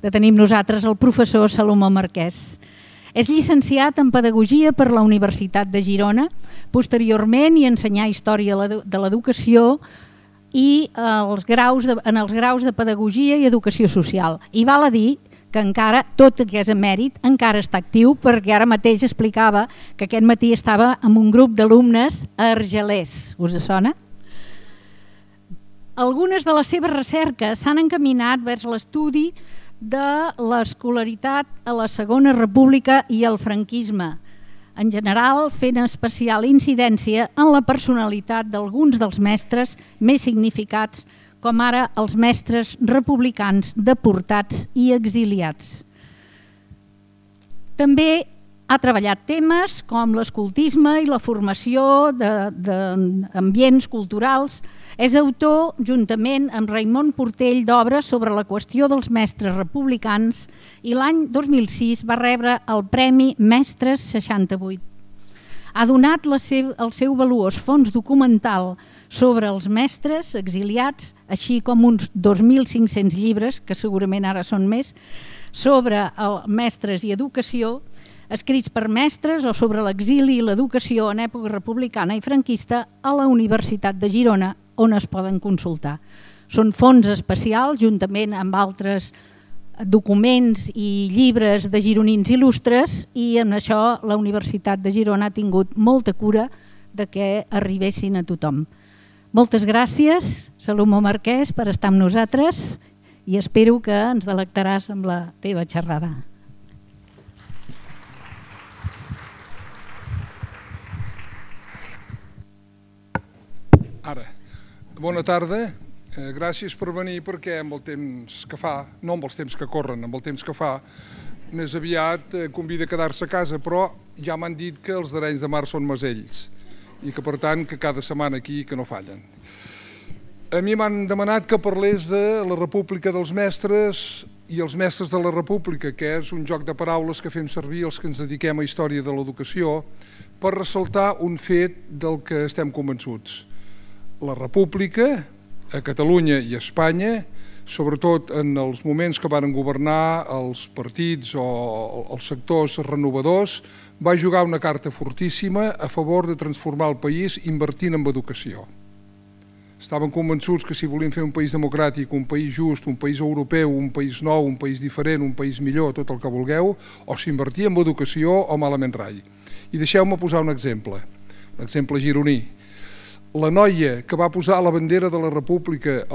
de tenir amb nosaltres el professor Salomó Marquès. És llicenciat en Pedagogia per la Universitat de Girona, posteriorment hi ensenyà Història de l'Educació i en els graus de Pedagogia i Educació Social. I val a dir que encara, tot i que és emèrit, encara està actiu, perquè ara mateix explicava que aquest matí estava amb un grup d'alumnes a Argelers. Us sona? Algunes de les seves recerques s'han encaminat vers l'estudi de l'escolaritat a la Segona República i el franquisme, en general fent especial incidència en la personalitat d'alguns dels mestres més significats, com ara els mestres republicans deportats i exiliats. També ha treballat temes com l'escoltisme i la formació d'ambients culturals. És autor, juntament amb Raimon Portell, d'obres sobre la qüestió dels mestres republicans i l'any 2006 va rebre el Premi Mestres 68. Ha donat el seu valuós fons documental sobre els mestres exiliats, així com uns 2.500 llibres, que segurament ara són més, sobre mestres i educació, escrits per mestres o sobre l'exili i l'educació en època republicana i franquista a la Universitat de Girona, on es poden consultar. Són fons especials, juntament amb altres documents i llibres de gironins il·lustres, i en això la Universitat de Girona ha tingut molta cura de que arribessin a tothom. Moltes gràcies, Salomó Marquès, per estar amb nosaltres i espero que ens delectaràs amb la teva xerrada. Ara, bona tarda, gràcies per venir perquè amb el temps que fa, no amb els temps que corren, amb el temps que fa, més aviat convida a quedar-se a casa, però ja m'han dit que els d'Arenys de Mar són mesells i que per tant que cada setmana aquí que no fallen. A mi m'han demanat que parlés de la República dels Mestres i els Mestres de la República, que és un joc de paraules que fem servir els que ens dediquem a Història de l'Educació per ressaltar un fet del que estem convençuts. La República, a Catalunya i a Espanya, sobretot en els moments que van governar els partits o els sectors renovadors, va jugar una carta fortíssima a favor de transformar el país invertint en educació. Estaven convençuts que si volien fer un país democràtic, un país just, un país europeu, un país nou, un país diferent, un país millor, tot el que vulgueu, o s'invertia en educació o malament rai. I deixeu-me posar un exemple gironí. La noia que va posar la bandera de la República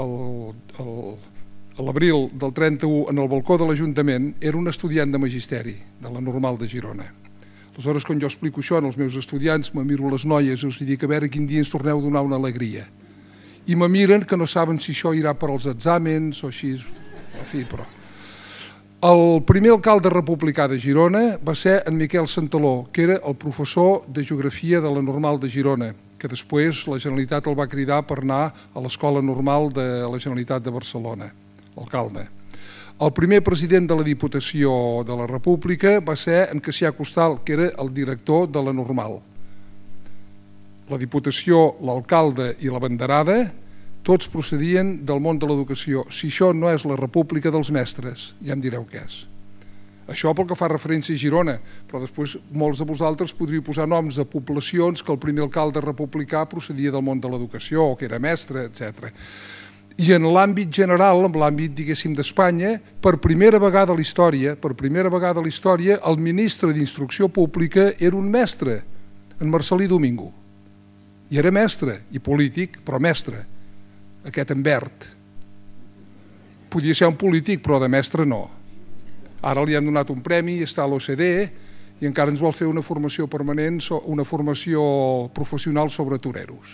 a l'abril del 31 en el balcó de l'Ajuntament era un estudiant de Magisteri, de la Normal de Girona. Aleshores, quan jo explico això als meus estudiants, me miro les noies i els dic a veure quin dia ens torneu a donar una alegria. I me miren que no saben si això irà per als exàmens o així. En fi, però... El primer alcalde republicà de Girona va ser en Miquel Santaló, que era el professor de Geografia de la Normal de Girona, que després la Generalitat el va cridar per anar a l'Escola Normal de la Generalitat de Barcelona, l'alcalde. El primer president de la Diputació de la República va ser en Cassià Costal, que era el director de la Normal. La Diputació, l'alcalde i la banderada, tots procedien del món de l'educació. Si això no és la República dels Mestres, ja em direu què és. Això pel que fa referència a Girona, però després molts de vosaltres podríeu posar noms de poblacions que el primer alcalde republicà procedia del món de l'educació, o que era mestre, etc. I en l'àmbit general, en l'àmbit, diguéssim, d'Espanya, per primera vegada a la història, el ministre d'Instrucció Pública era un mestre, en Marcelí Domingo. I era mestre, i polític, però mestre. Aquest en Bert. Podia ser un polític, però de mestre no. Ara li han donat un premi, està a l'OCDE i encara ens vol fer una formació permanent, una formació professional sobre toreros.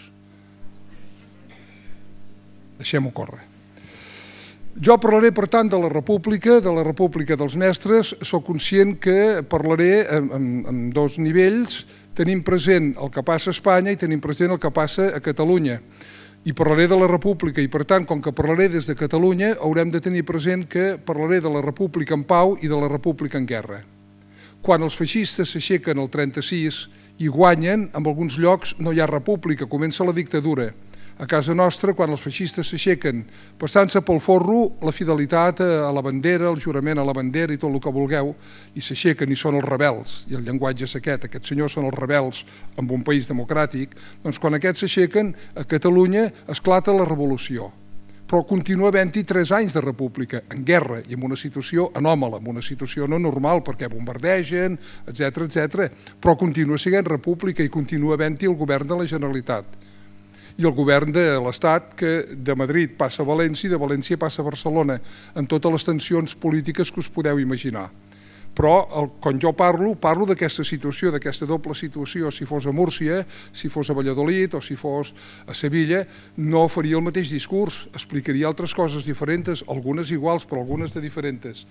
Deixem-ho córrer. Jo parlaré, per tant, de la República dels Mestres. Soc conscient que parlaré en dos nivells. Tenim present el que passa a Espanya i tenim present el que passa a Catalunya. I parlaré de la República i, per tant, com que parlaré des de Catalunya, haurem de tenir present que parlaré de la República en pau i de la República en guerra. Quan els feixistes s'aixequen el 36 i guanyen, en alguns llocs no hi ha república, comença la dictadura. A casa nostra, quan els feixistes s'aixequen passant-se pel forro la fidelitat a la bandera, el jurament a la bandera i tot el que vulgueu, i s'aixequen i són els rebels, i el llenguatge és aquests senyors són els rebels en un país democràtic, doncs quan aquests s'aixequen, a Catalunya esclata la revolució. Però continua havent-hi 3 anys de república, en guerra i en una situació anòmala, en una situació no normal, perquè bombardegen, etc. Però continua sent república i continua havent-hi el govern de la Generalitat. I el govern de l'Estat, que de Madrid passa a València i de València passa a Barcelona, amb totes les tensions polítiques que us podeu imaginar. Però quan jo parlo d'aquesta situació, d'aquesta doble situació, si fos a Múrcia, si fos a Valladolid o si fos a Sevilla, no faria el mateix discurs, explicaria altres coses diferents, algunes iguals però algunes de diferents.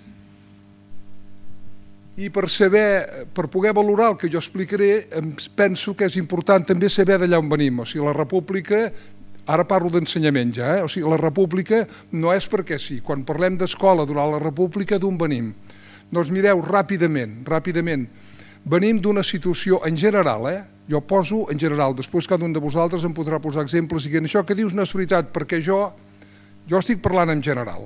I per poder valorar el que jo explicaré, penso que és important també saber d'allà on venim. O sigui, la república, ara parlo d'ensenyament ja, o sigui, la república no és perquè sí. Quan parlem d'escola durant la república, d'on venim? Doncs mireu, ràpidament, venim d'una situació en general, jo poso en general, després cada un de vosaltres em podrà posar exemples dient això que dius no és veritat, perquè jo estic parlant en general.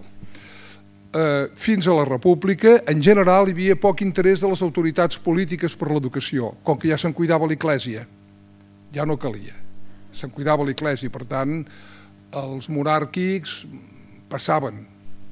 Fins a la república, en general, hi havia poc interès de les autoritats polítiques per l'educació, com que ja se'n cuidava l'Església, ja no calia, se'n cuidava l'Església, per tant, els monàrquics passaven.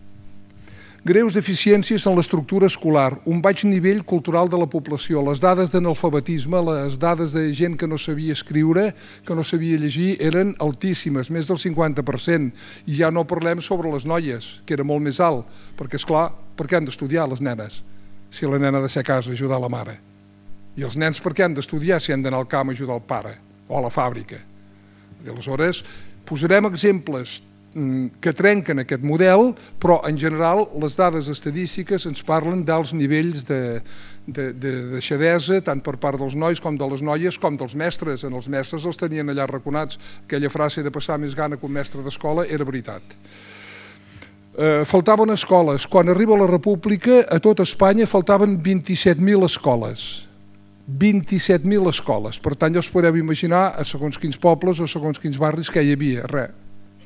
Greus deficiències en l'estructura escolar, un baix nivell cultural de la població, les dades d'analfabetisme, les dades de gent que no sabia escriure, que no sabia llegir, eren altíssimes, més del 50%, i ja no parlem sobre les noies, que era molt més alt, perquè, esclar, per què han d'estudiar les nenes? Si la nena ha de ser a casa, ajudar la mare. I els nens per què han d'estudiar si han d'anar al camp a ajudar el pare, o a la fàbrica? I aleshores, posarem exemples que trenquen aquest model, però en general les dades estadístiques ens parlen d'alts nivells de deixadesa, tant per part dels nois com de les noies, com dels mestres. En els mestres els tenien allà arraconats. Aquella frase de passar més gana que un mestre d'escola era veritat. Faltaven escoles. Quan arriba la república, a tot Espanya faltaven 27.000 escoles. 27.000 escoles. Per tant, ja us podeu imaginar a segons quins pobles o segons quins barris que hi havia. Res.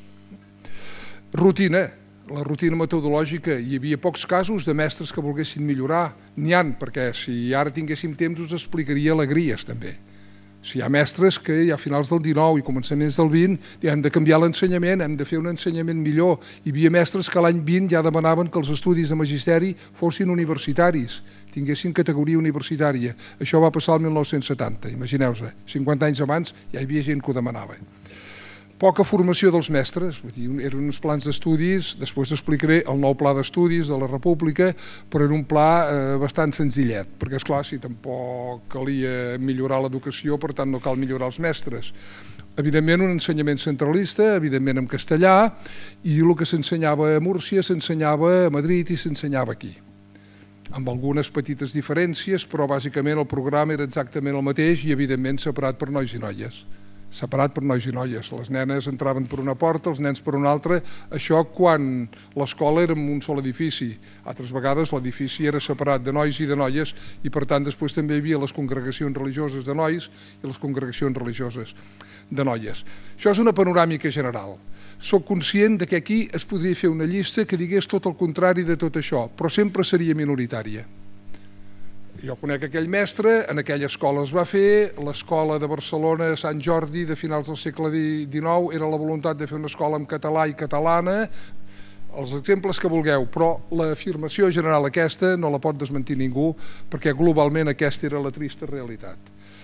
Rutina, la rutina metodològica. Hi havia pocs casos de mestres que volguessin millorar. N'hi ha, perquè si ara tinguéssim temps us explicaria alegries també. Si hi ha mestres que ja a finals del 19 i començaments del 20 hem de canviar l'ensenyament, hem de fer un ensenyament millor. Hi havia mestres que l'any 20 ja demanaven que els estudis de magisteri fossin universitaris, tinguessin categoria universitària. Això va passar el 1970, imagineu-vos, 50 anys abans ja hi havia gent que ho demanava. Poca formació dels mestres, eren uns plans d'estudis, després explicaré el nou pla d'estudis de la República, però era un pla bastant senzillet, perquè esclar, si tampoc calia millorar l'educació, per tant no cal millorar els mestres. Evidentment un ensenyament centralista, evidentment en castellà, i el que s'ensenyava a Múrcia s'ensenyava a Madrid i s'ensenyava aquí, amb algunes petites diferències, però bàsicament el programa era exactament el mateix i evidentment separat per nois i noies. Separat per nois i noies. Les nenes entraven per una porta, els nens per una altra. Això quan l'escola era en un sol edifici. Altres vegades l'edifici era separat de nois i de noies i per tant després també hi havia les congregacions religioses de nois i les congregacions religioses de noies. Això és una panoràmica general. Soc conscient que aquí es podria fer una llista que digués tot el contrari de tot això, però sempre seria minoritària. Jo conec aquell mestre, en aquella escola es va fer, l'escola de Barcelona, Sant Jordi, de finals del segle XIX, era la voluntat de fer una escola en català i catalana, els exemples que vulgueu, però l'afirmació general aquesta no la pot desmentir ningú, perquè globalment aquesta era la trista realitat.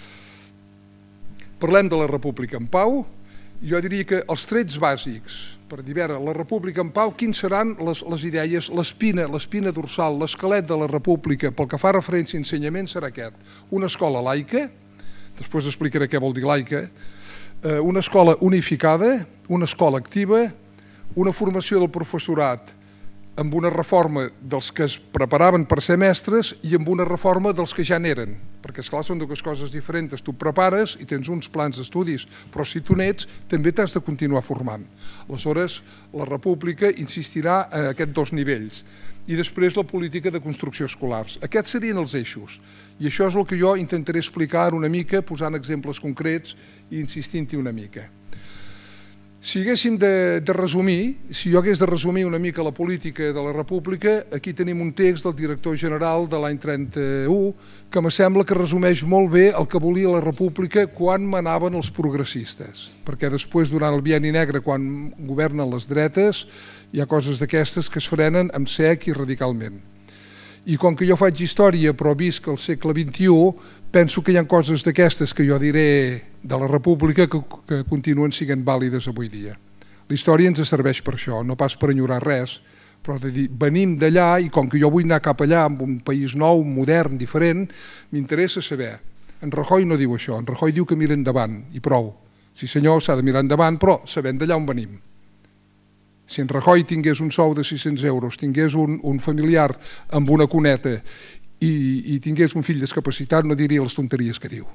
Parlem de la República en pau. Jo diria que els trets bàsics, per dir, la República en pau, quins seran les idees, l'espina dorsal, l'esquelet de la República, pel que fa referència a ensenyament, serà aquest. Una escola laica, després explicaré què vol dir laica, una escola unificada, una escola activa, una formació del professorat amb una reforma dels que es preparaven per ser mestres i amb una reforma dels que ja n'eren, perquè esclar són dues coses diferents. Tu prepares i tens uns plans d'estudis, però si tu n'ets també t'has de continuar formant. Aleshores, la República insistirà en aquests dos nivells i després la política de construcció escolars. Aquests serien els eixos i això és el que jo intentaré explicar una mica posant exemples concrets i insistint-hi una mica. Si haguéssim de resumir, si jo hagués de resumir una mica la política de la República, aquí tenim un text del director general de l'any 31 que me sembla que resumeix molt bé el que volia la República quan manaven els progressistes, perquè després, durant el bienni negre, quan governen les dretes, hi ha coses d'aquestes que es frenen amb sec i radicalment. I com que jo faig història però visc al segle XXI, penso que hi ha coses d'aquestes que jo diré de la República que continuen sent vàlides avui dia. La història ens serveix per això, no pas per enyorar res, però de dir, venim d'allà i com que jo vull anar cap allà amb un país nou, modern, diferent, m'interessa saber. En Rajoy no diu això, en Rajoy diu que mira endavant i prou. Sí senyor, s'ha de mirar endavant, però sabent d'allà on venim. Si en Rajoy tingués un sou de 600 euros, tingués un familiar amb una cuneta i tingués un fill discapacitat, no diria les tonteries que diu.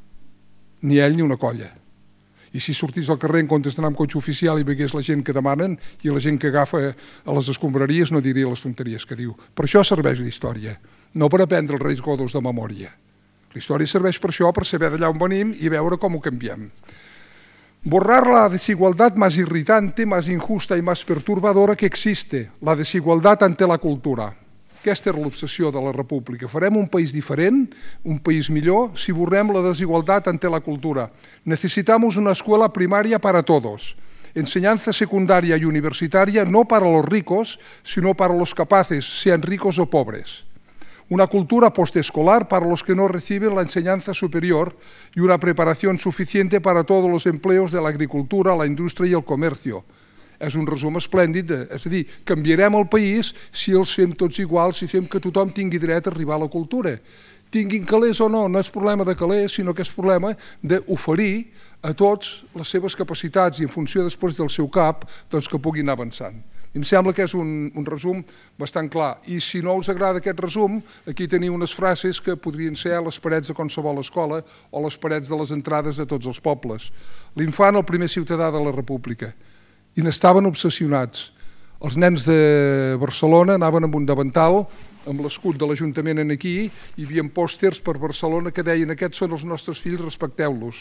Ni ell ni una colla. I si sortís al carrer en comptes d'anar amb cotxe oficial i vegués la gent que demanen i la gent que agafa a les escombraries, no diria les tonteries que diu. Per això serveix la història, no per aprendre els reis godos de memòria. La història serveix per això, per saber d'allà on venim i veure com ho canviem. Borrar la desigualdad más irritante, más injusta y más perturbadora que existe, la desigualdad ante la cultura. Aquesta era l'obsessió de la República. Farem un país diferent, un país millor, si borrem la desigualdad ante la cultura. Necesitamos una escuela primaria para todos, enseñanza secundaria y universitaria no para los ricos, sino para los capaces, sean ricos o pobres. Una cultura postescolar para los que no reciben la enseñanza superior y una preparación suficiente para todos los empleos de la agricultura, la indústria i el comercio. És un resum esplèndid, és a dir, canviarem el país si els fem tots iguals, si fem que tothom tingui dret a arribar a la cultura. Tinguin calés o no, no és problema de calés, sinó que és problema d'oferir a tots les seves capacitats i en funció després del seu cap, doncs que puguin anar avançant. Em sembla que és un resum bastant clar. I si no us agrada aquest resum, aquí teniu unes frases que podrien ser a les parets de qualsevol escola o les parets de les entrades de tots els pobles. L'infant, el primer ciutadà de la República. I n'estaven obsessionats. Els nens de Barcelona anaven amb un davantal, amb l'escut de l'Ajuntament aquí, hi havia pòsters per Barcelona que deien aquests són els nostres fills, respecteu-los.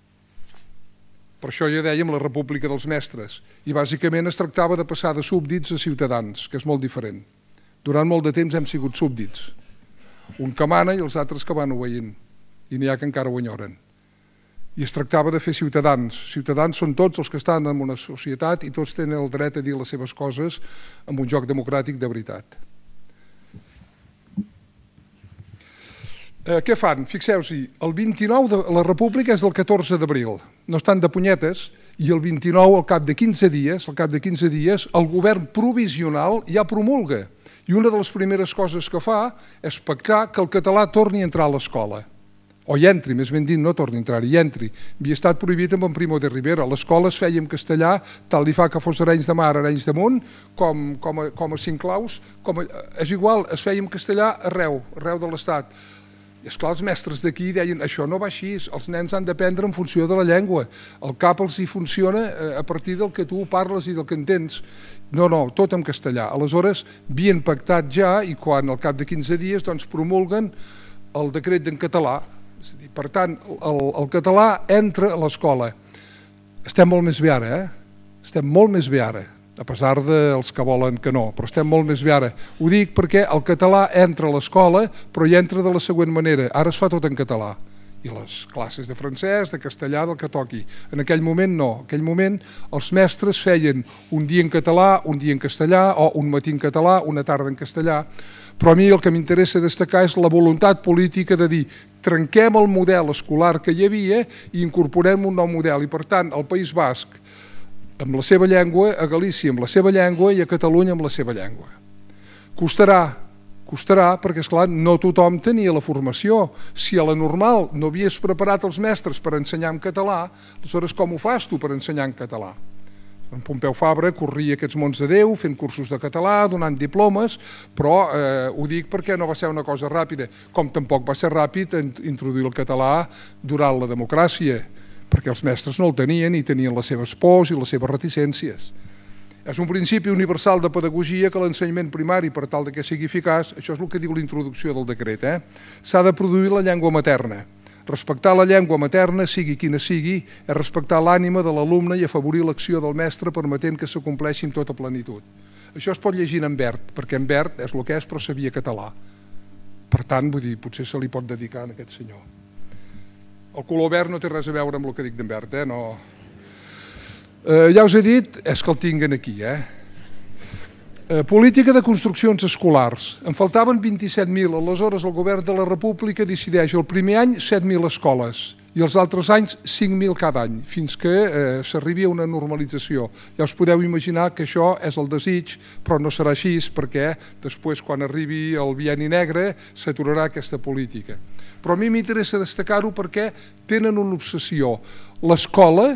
Per això ja dèiem la República dels Mestres. I bàsicament es tractava de passar de súbdits a ciutadans, que és molt diferent. Durant molt de temps hem sigut súbdits. Un que mana i els altres que van obeint. I n'hi ha que encara ho enyoren. I es tractava de fer ciutadans. Ciutadans són tots els que estan en una societat i tots tenen el dret a dir les seves coses en un joc democràtic de veritat. Què fan? Fixeu-s'hi, el 29 de la República és el 14 d'abril. No estan de punyetes i el 29, al cap de 15 dies, el govern provisional ja promulga. I una de les primeres coses que fa és pactar que el català torni a entrar a l'escola. O hi entri, més ben dit, no torni a entrar, hi entri. Havia estat prohibit amb en Primo de Rivera. A l'escola es feia en castellà, tal li fa que fos Arenys de Mar, Arenys de Munt, com a Cinclaus. És igual, es feia en castellà arreu de l'Estat. I esclar, els mestres d'aquí deien això no va així, els nens han d'aprendre en funció de la llengua. El cap els hi funciona a partir del que tu parles i del que entens. No, tot en castellà. Aleshores, havien pactat ja i quan al cap de 15 dies promulguen el decret en català. Per tant, el català entra a l'escola. Estem molt més bé ara, Estem molt més bé ara, a pesar dels que volen que no, però estem molt més bé ara. Ho dic perquè el català entra a l'escola, però hi entra de la següent manera. Ara es fa tot en català. I les classes de francès, de castellà, del que toqui. En aquell moment no. En aquell moment els mestres feien un dia en català, un dia en castellà, o un matí en català, una tarda en castellà. Però a mi el que m'interessa destacar és la voluntat política de dir trenquem el model escolar que hi havia i incorporem un nou model. I per tant, el País Basc amb la seva llengua, a Galícia amb la seva llengua i a Catalunya amb la seva llengua. Costarà perquè, esclar, no tothom tenia la formació. Si a la normal no havies preparat els mestres per ensenyar en català, aleshores com ho fas tu per ensenyar en català? En Pompeu Fabra corria aquests mons de Déu fent cursos de català, donant diplomes, però ho dic perquè no va ser una cosa ràpida, com tampoc va ser ràpid introduir el català durant la democràcia, perquè els mestres no el tenien i tenien les seves pors i les seves reticències. És un principi universal de pedagogia que l'ensenyament primari, per tal que sigui eficaç, això és el que diu la introducció del decret, s'ha de produir la llengua materna. Respectar la llengua materna, sigui quina sigui, és respectar l'ànima de l'alumne i afavorir l'acció del mestre permetent que s'acompleixi amb tota plenitud. Això es pot llegir en verd, perquè en verd és el que és però sabia català. Per tant, vull dir, potser se li pot dedicar a aquest senyor. El color verd no té res a veure amb el que dic d'en verd, no. Ja us he dit, és que el tinguen aquí, Política de construccions escolars. En faltaven 27.000. Aleshores, el govern de la República decideix el primer any 7.000 escoles i els altres anys 5.000 cada any, fins que s'arribi a una normalització. Ja us podeu imaginar que això és el desig, però no serà així, perquè després, quan arribi el bienni negre, s'aturarà aquesta política. Però a mi m'interessa destacar-ho perquè tenen una obsessió. L'escola,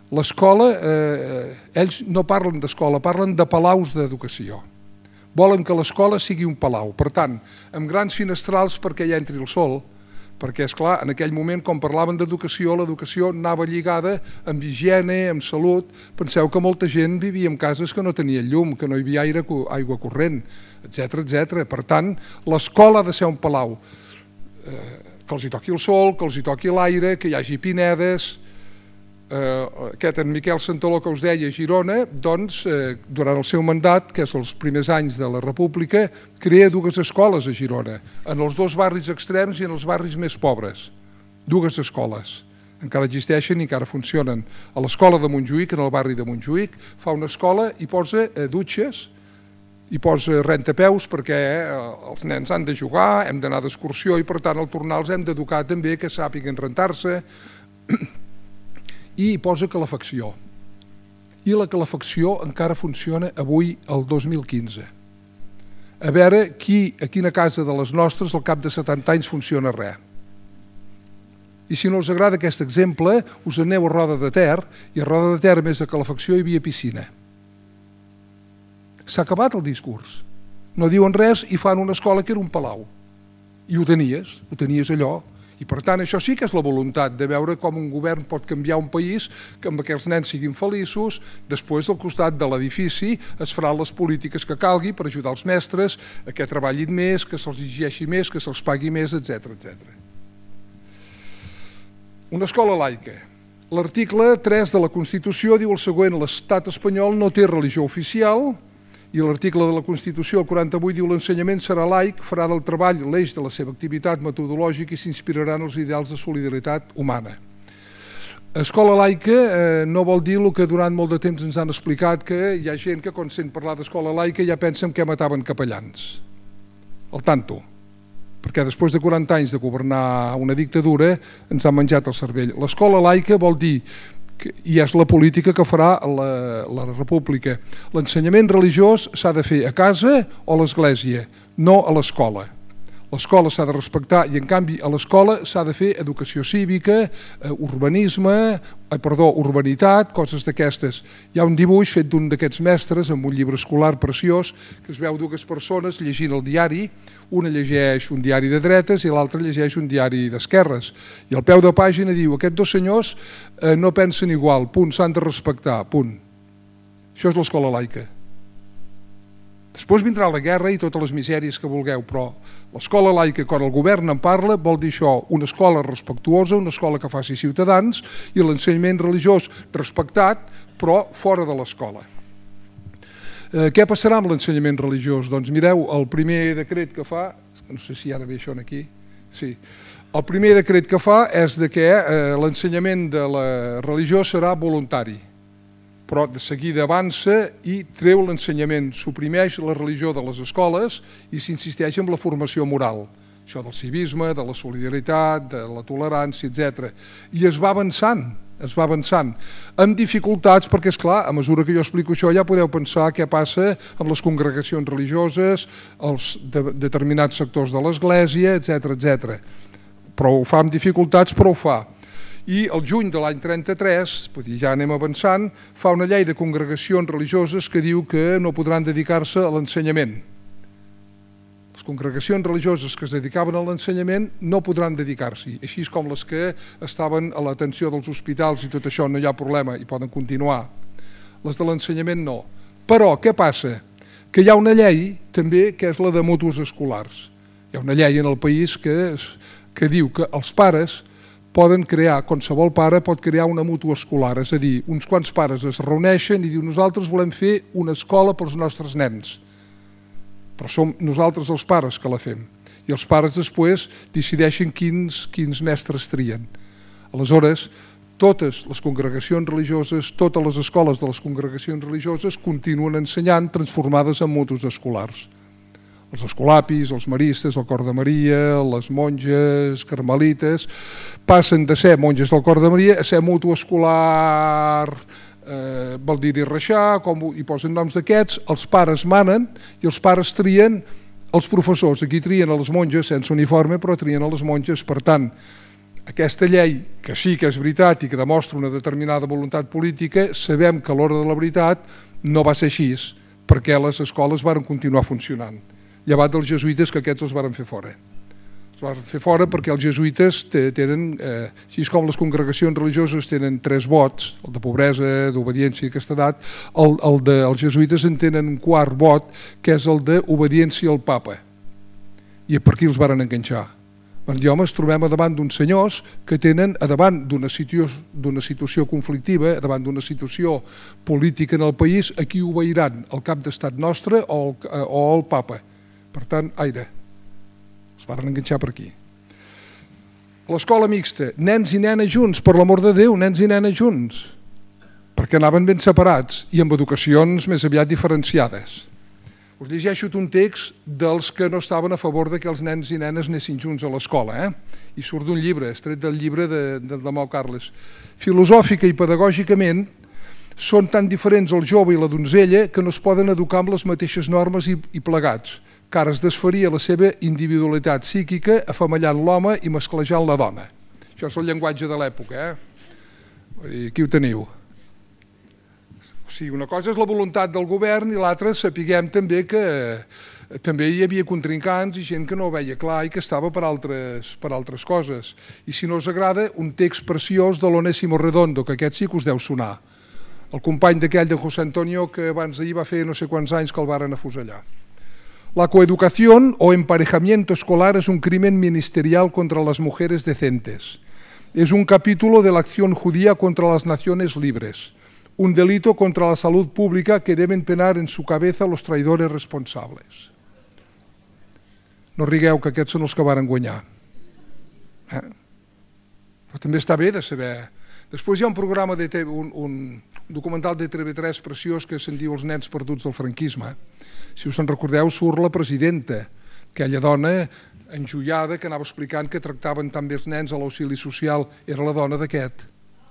ells no parlen d'escola, parlen de palaus d'educació. Volen que l'escola sigui un palau. Per tant, amb grans finestrals perquè hi entri el sol, perquè, esclar, en aquell moment, quan parlaven d'educació, l'educació anava lligada amb higiene, amb salut. Penseu que molta gent vivia en cases que no tenien llum, que no hi havia aigua corrent, etc. Per tant, l'escola ha de ser un palau. Que els hi toqui el sol, que els hi toqui l'aire, que hi hagi pinedes. Aquest en Miquel Santaló que us deia a Girona, doncs, durant el seu mandat, que és els primers anys de la República, crea 2 escoles a Girona, en els 2 barris extrems i en els barris més pobres. 2 escoles. Encara existeixen i encara funcionen. A l'escola de Montjuïc, en el barri de Montjuïc, fa una escola i posa dutxes, i posa rentapeus perquè els nens han de jugar, hem d'anar d'excursió i per tant al tornar els hem d'educar també que sàpiguen rentar-se. I hi posa calefacció. I la calefacció encara funciona avui, el 2015. A veure a quina casa de les nostres al cap de 70 anys funciona res. I si no us agrada aquest exemple, us aneu a Roda de Ter, i a Roda de Ter, a més de calefacció, hi havia piscina. S'ha acabat el discurs. No diuen res i fan una escola que era un palau. I ho tenies allò. I per tant això sí que és la voluntat de veure com un govern pot canviar un país, que amb que els nens siguin feliços, després al costat de l'edifici es faran les polítiques que calgui per ajudar els mestres a que treballin més, que se'ls exigeixi més, que se'ls pagui més, etc. Una escola laica. L'article 3 de la Constitució diu el següent: l'estat espanyol no té religió oficial. I l'article de la Constitució, el 48, diu l'ensenyament serà laic, farà del treball l'eix de la seva activitat metodològica i s'inspirarà en els ideals de solidaritat humana. Escola laica no vol dir el que durant molt de temps ens han explicat, que hi ha gent que quan sent parlar d'escola laica ja pensen que mataven capellans. Al tanto, perquè després de 40 anys de governar una dictadura ens han menjat el cervell. L'escola laica vol dir, i és la política que farà la República, l'ensenyament religiós s'ha de fer a casa o a l'església, no a l'escola. L'escola s'ha de respectar i en canvi a l'escola s'ha de fer educació cívica, urbanitat, coses d'aquestes. Hi ha un dibuix fet d'un d'aquests mestres amb un llibre escolar preciós que es veu 2 persones llegint el diari, una llegeix un diari de dretes i l'altra llegeix un diari d'esquerres. I al peu de pàgina diu: aquests 2 senyors no pensen igual, punt, s'han de respectar, punt. Això és l'escola laica. Després vindrà la guerra i totes les misèries que vulgueu, però l'escola laica, quan el govern en parla, vol dir això: una escola respectuosa, una escola que faci ciutadans i l'ensenyament religiós respectat, però fora de l'escola. Què passarà amb l'ensenyament religiós? Doncs mireu, el primer decret que fa, no sé si ara ve això aquí, sí, el primer decret que fa és que l'ensenyament de la religió serà voluntari, però de seguida avança i treu l'ensenyament, suprimeix la religió de les escoles i s'insisteix en la formació moral, això del civisme, de la solidaritat, de la tolerància, etc. I es va avançant, amb dificultats, perquè, esclar, a mesura que jo explico això ja podeu pensar què passa amb les congregacions religioses, els determinats sectors de l'Església, etc. Però ho fa amb dificultats, però ho fa. I el juny de l'any 33, ja anem avançant, fa una llei de congregacions religioses que diu que no podran dedicar-se a l'ensenyament. Les congregacions religioses que es dedicaven a l'ensenyament no podran dedicar-s'hi, així com les que estaven a l'atenció dels hospitals i tot això no hi ha problema i poden continuar. Les de l'ensenyament no. Però què passa? Que hi ha una llei també que és la de mútues escolars. Hi ha una llei en el país que diu que els pares poden crear, qualsevol pare pot crear una mútua escolar, és a dir, uns quants pares es reuneixen i diuen nosaltres volem fer una escola pels nostres nens, però som nosaltres els pares que la fem, i els pares després decideixen quins mestres trien. Aleshores, totes les congregacions religioses, totes les escoles de les congregacions religioses continuen ensenyant transformades en mútues escolars. Els escolapis, els maristes, el Cor de Maria, les monges carmelites, passen de ser monges del Cor de Maria a ser mútua escolar Baldir i Reixà, com hi posen noms d'aquests, els pares manen i els pares trien els professors. Aquí trien a les monges sense uniforme, però trien a les monges. Per tant, aquesta llei, que sí que és veritat i que demostra una determinada voluntat política, sabem que a l'hora de la veritat no va ser així, perquè les escoles varen continuar funcionant. Llevat dels jesuïtes, que aquests els varen fer fora. Els varen fer fora perquè els jesuïtes tenen, així com les congregacions religioses tenen 3 vots, el de pobresa, d'obediència i castedat, els jesuïtes en tenen un 4 vot, que és el d'obediència al papa. I per aquí els varen enganxar. I homes trobem davant d'uns senyors que tenen davant d'una situació conflictiva, davant d'una situació política en el país, a qui obeiran, el cap d'estat nostre o el papa. Per tant, aire, els van enganxar per aquí. L'escola mixta, nens i nenes junts, per l'amor de Déu, nens i nenes junts, perquè anaven ben separats i amb educacions més aviat diferenciades. Us llegeixo un text dels que no estaven a favor que els nens i nenes anessin junts a l'escola, i surt d'un llibre, es tret del llibre de Mau Carles. Filosòfica i pedagògicament, són tan diferents el jove i la donzella que no es poden educar amb les mateixes normes i plegats, car es desfaria la seva individualitat psíquica afemellant l'home i masclejant la dona. Això és el llenguatge de l'època. Aquí ho teniu. O sigui, una cosa és la voluntat del govern i l'altra sapiguem també que també hi havia contrincants i gent que no ho veia clar i que estava per altres coses. I si no us agrada, un text preciós de l'Onésimo Redondo, que aquest sí que us deu sonar. El company d'aquell de José Antonio que abans d'ahir va fer no sé quants anys que el varen afusellar. La coeducación o emparejamiento escolar es un crimen ministerial contra las mujeres decentes. Es un capítulo de la acción judía contra las naciones libres. Un delito contra la salud pública que deben penar en su cabeza los traidores responsables. No rigueu, que aquests són els que varen guanyar. Però també està bé de saber. Després hi ha un programa, un documental de TV3 preciós que se'n diu Els nens perduts del franquisme. Si us en recordeu, surt la presidenta, aquella dona enjoiada que anava explicant que tractaven tan bé els nens a l'auxili social, era la dona d'aquest.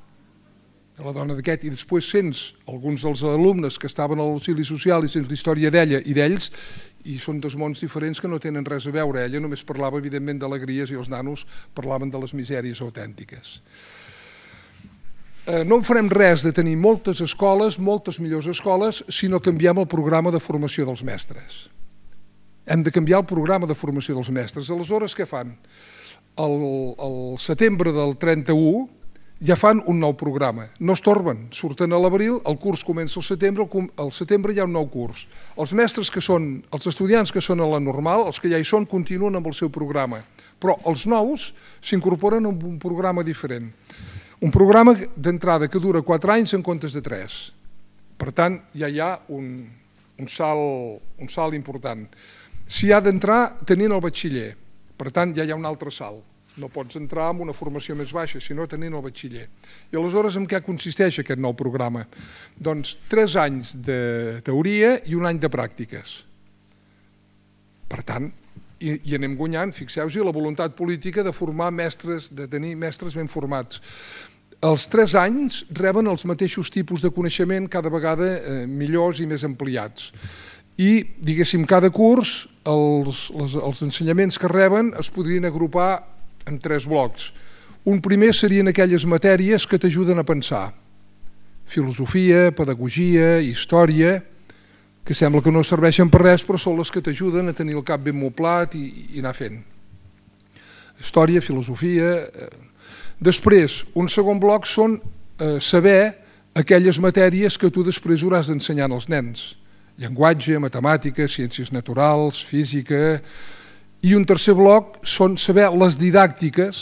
I després sents alguns dels alumnes que estaven a l'auxili social i sents la història d'ella i d'ells, i són dos mons diferents que no tenen res a veure. Ella només parlava, evidentment, d'alegries i els nanos parlaven de les misèries autèntiques. No en farem res de tenir moltes escoles, moltes millors escoles, si no canviem el programa de formació dels mestres. Hem de canviar el programa de formació dels mestres. Aleshores, què fan? Al setembre del 31 ja fan un nou programa. No es torben, surten a l'abril, el curs comença al setembre, al setembre hi ha un nou curs. Els mestres que són, els estudiants que són a la normal, els que ja hi són, continuen amb el seu programa. Però els nous s'incorporen amb un programa diferent. Un programa d'entrada que dura 4 anys en comptes de 3. Per tant, ja hi ha un salt important. S'hi ha d'entrar tenint el batxiller. Per tant, ja hi ha un altre salt. No pots entrar amb una formació més baixa, sinó tenint el batxiller. I aleshores en què consisteix aquest nou programa? Doncs 3 anys de teoria i 1 any de pràctiques. Per tant, i anem guanyant, fixeu-vos, la voluntat política de formar mestres, de tenir mestres ben formats. Els 3 anys reben els mateixos tipus de coneixement, cada vegada millors i més ampliats. I, diguéssim, cada curs, els ensenyaments que reben es podrien agrupar en 3 blocs. Un primer serien aquelles matèries que t'ajuden a pensar. Filosofia, pedagogia, història, que sembla que no serveixen per res, però són les que t'ajuden a tenir el cap ben moblat i anar fent. Història, filosofia. Després, un segon bloc són saber aquelles matèries que tu després hauràs d'ensenyar als nens. Llenguatge, matemàtiques, ciències naturals, física. I un tercer bloc són saber les didàctiques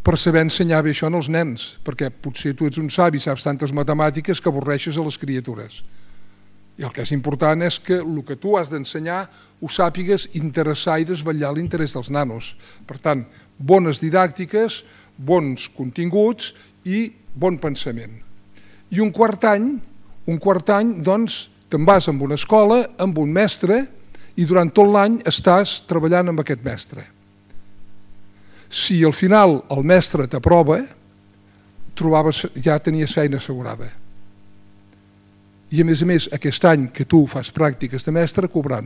per saber ensenyar bé això als nens, perquè potser tu ets un savi, saps tantes matemàtiques que avorreixes a les criatures. I el que és important és que el que tu has d'ensenyar ho sàpigues interessar i desvetllar l'interès dels nanos. Per tant, bones didàctiques, bons continguts i bon pensament. I un quart any, doncs, te'n vas a una escola, amb un mestre, i durant tot l'any estàs treballant amb aquest mestre. Si al final el mestre t'aprova, ja tenies feina assegurada. I a més, aquest any que tu fas pràctiques de mestre, cobrant.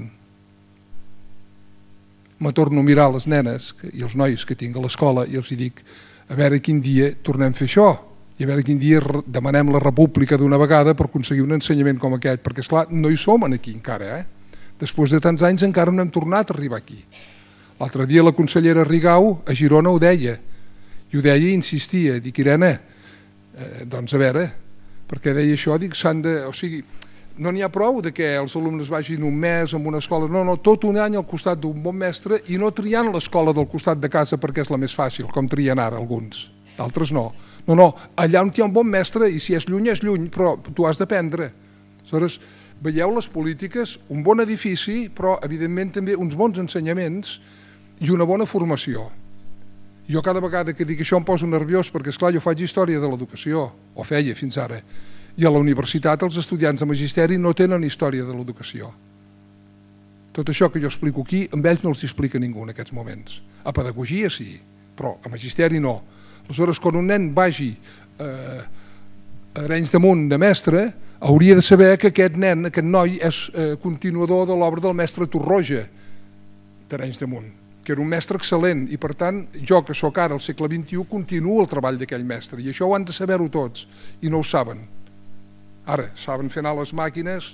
Me torno a mirar les nenes i els nois que tinc a l'escola i els dic, a veure quin dia tornem a fer això, i a veure quin dia demanem la república d'una vegada per aconseguir un ensenyament com aquest, perquè esclar, no hi som aquí encara, Després de tants anys encara no hem tornat a arribar aquí. L'altre dia la consellera Rigau a Girona ho deia, i ho deia i insistia, dic, Irene, doncs a veure, perquè deia això, dic, o sigui, no n'hi ha prou de que els alumnes vagin un mes en una escola, no, tot un any al costat d'un bon mestre i no triant l'escola del costat de casa perquè és la més fàcil, com trien ara alguns, d'altres no. No, allà on hi ha un bon mestre i si és lluny, però tu has d'aprendre. Aleshores, veieu les polítiques, un bon edifici, però evidentment també uns bons ensenyaments i una bona formació. Jo cada vegada que dic això em poso nerviós perquè, esclar, jo faig història de l'educació, o feia fins ara, i a la universitat els estudiants de magisteri no tenen història de l'educació. Tot això que jo explico aquí, amb ells no els explica ningú en aquests moments. A pedagogia sí, però a magisteri no. Aleshores, quan un nen vagi a Arenys de Munt de mestre, hauria de saber que aquest nen, aquest noi, és continuador de l'obra del mestre Torroja d'Arenys de Munt, que era un mestre excel·lent, i per tant, jo que sóc ara al segle XXI, continuo el treball d'aquell mestre, i això ho han de saber-ho tots, i no ho saben. Ara, saben fer anar les màquines.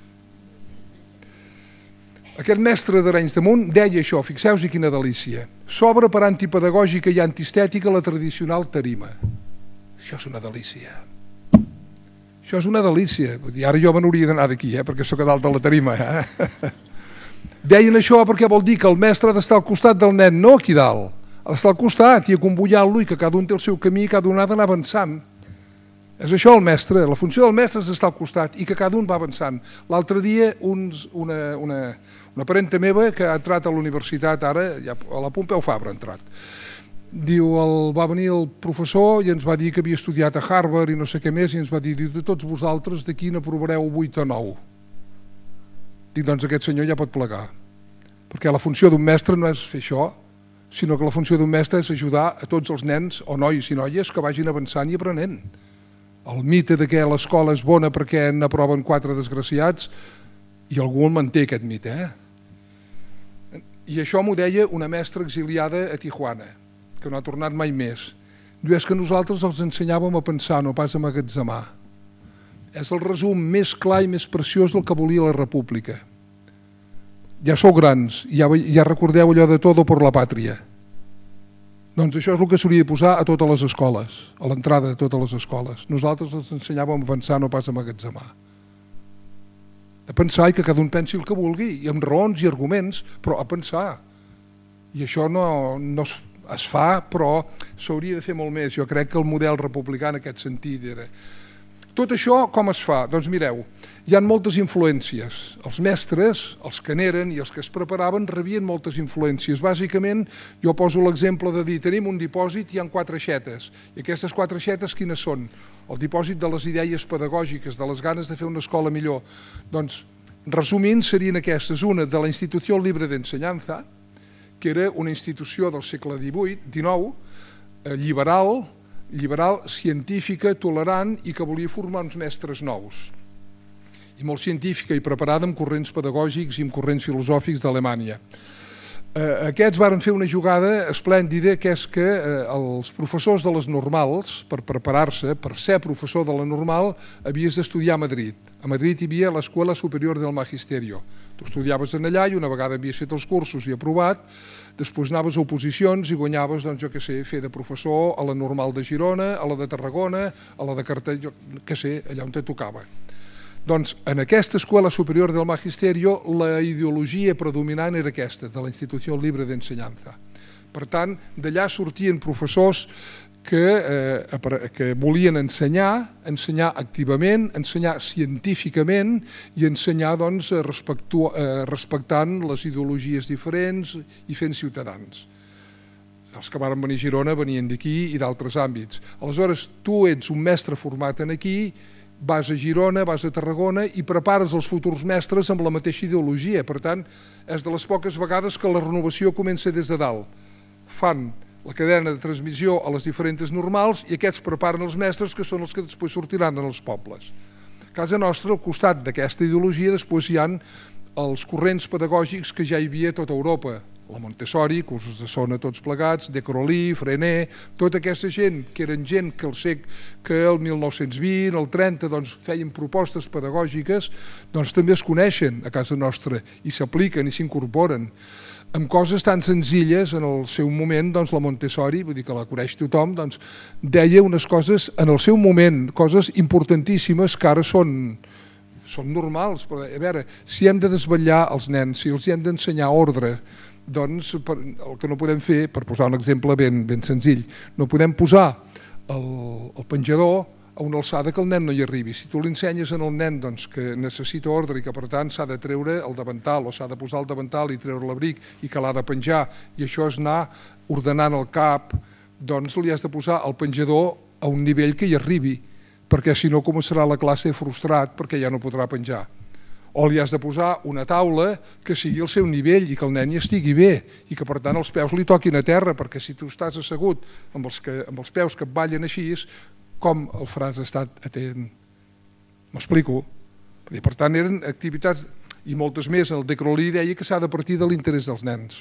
Aquest mestre d'Arenys de Munt deia això, fixeu-vos quina delícia, s'obre per antipedagògica i antiestètica la tradicional tarima. Això és una delícia. Això és una delícia. Ara jo me n'hauria d'anar d'aquí, perquè sóc a dalt de la tarima. Deien això perquè vol dir que el mestre ha d'estar al costat del nen, no aquí dalt. Ha d'estar al costat i acompanyar-lo i que cada un té el seu camí i cada un ha d'anar avançant. És això el mestre, la funció del mestre és estar al costat i que cada un va avançant. L'altre dia una parenta meva que ha entrat a la universitat ara, a la Pompeu Fabra ha entrat, diu, va venir el professor i ens va dir que havia estudiat a Harvard i no sé què més, i ens va dir, de tots vosaltres d'aquí n'aprovareu 8 o 9. Dic, doncs aquest senyor ja pot plegar, perquè la funció d'un mestre no és fer això, sinó que la funció d'un mestre és ajudar a tots els nens o nois i noies que vagin avançant i aprenent. El mite de que l'escola és bona perquè n'aproven 4 desgraciats, i algú el manté aquest mite, I això m'ho deia una mestra exiliada a Tijuana, que no ha tornat mai més. Diu, és que nosaltres els ensenyàvem a pensar, no pas a magatzemar. És el resum més clar i més preciós del que volia la república. Ja sou grans, ja recordeu allò de todo por la pàtria. Doncs això és el que s'hauria de posar a totes les escoles, a l'entrada de totes les escoles. Nosaltres els ensenyàvem a pensar, no pas a magatzemar. A pensar i que cada un pensi el que vulgui, i amb raons i arguments, però a pensar. I això no es fa, però s'hauria de fer molt més. Jo crec que el model republicà en aquest sentit era... Tot això com es fa? Doncs mireu, hi ha moltes influències. Els mestres, els que n'eren i els que es preparaven, rebien moltes influències. Bàsicament, jo poso l'exemple de dir, tenim un dipòsit i hi ha 4 aixetes. I aquestes 4 aixetes quines són? El dipòsit de les idees pedagògiques, de les ganes de fer una escola millor. Doncs, resumint, serien aquestes. Una, de la Institució Libre d'Ensenyança, que era una institució del segle XIX, liberal, científica, tolerant i que volia formar uns mestres nous. I molt científica i preparada amb corrents pedagògics i amb corrents filosòfics d'Alemanya. Aquests varen fer una jugada esplèndida, que és que els professors de les normals, per preparar-se, per ser professor de la normal, havies d'estudiar a Madrid. A Madrid hi havia l'Escola Superior del Magisterio. Tu estudiaves allà i una vegada havies fet els cursos i aprovat, després anaves a oposicions i guanyaves, doncs jo què sé, fer de professor a la normal de Girona, a la de Tarragona, a la de Cartell, jo què sé, allà on te tocava. Doncs en aquesta Escola Superior del Magisterio la ideologia predominant era aquesta, de la Institució Libre d'Ensenyança. Per tant, d'allà sortien professors que volien ensenyar activament, ensenyar científicament i ensenyar respectant les ideologies diferents i fent ciutadans. Els que van venir a Girona venien d'aquí i d'altres àmbits. Aleshores, tu ets un mestre format aquí, vas a Girona, vas a Tarragona i prepares els futurs mestres amb la mateixa ideologia. Per tant, és de les poques vegades que la renovació comença des de dalt. Fan la cadena de transmissió a les diferents normals i aquests preparen els mestres que són els que després sortiran en els pobles. A casa nostra, al costat d'aquesta ideologia, després hi ha els corrents pedagògics que ja hi havia a tota Europa. La Montessori, cursos de Sona tots plegats, De Crolí, Frené, tota aquesta gent, que eren gent que el 1920, el 30, feien propostes pedagògiques, també es coneixen a casa nostra i s'apliquen i s'incorporen. Amb coses tan senzilles, en el seu moment, la Montessori, vull dir que la coneix tothom, deia unes coses, en el seu moment, coses importantíssimes que ara són normals. Però, a veure, si hem de desvetllar els nens, si els hem d'ensenyar ordre, el que no podem fer, per posar un exemple ben senzill, no podem posar el penjador a una alçada que el nen no hi arribi. Si tu li ensenyes al nen que necessita ordre i que per tant s'ha de treure el davantal o s'ha de posar el davantal i treure l'abric i que l'ha de penjar i això és anar ordenant el cap, li has de posar el penjador a un nivell que hi arribi, perquè si no començarà la classe frustrat perquè ja no podrà penjar. O li has de posar una taula que sigui al seu nivell i que el nen hi estigui bé i que per tant els peus li toquin a terra, perquè si tu estàs assegut amb els peus que et ballen així, com el faràs estar atent? M'explico? Per tant, eren activitats, i moltes més. El De Crolí deia que s'ha de partir de l'interès dels nens.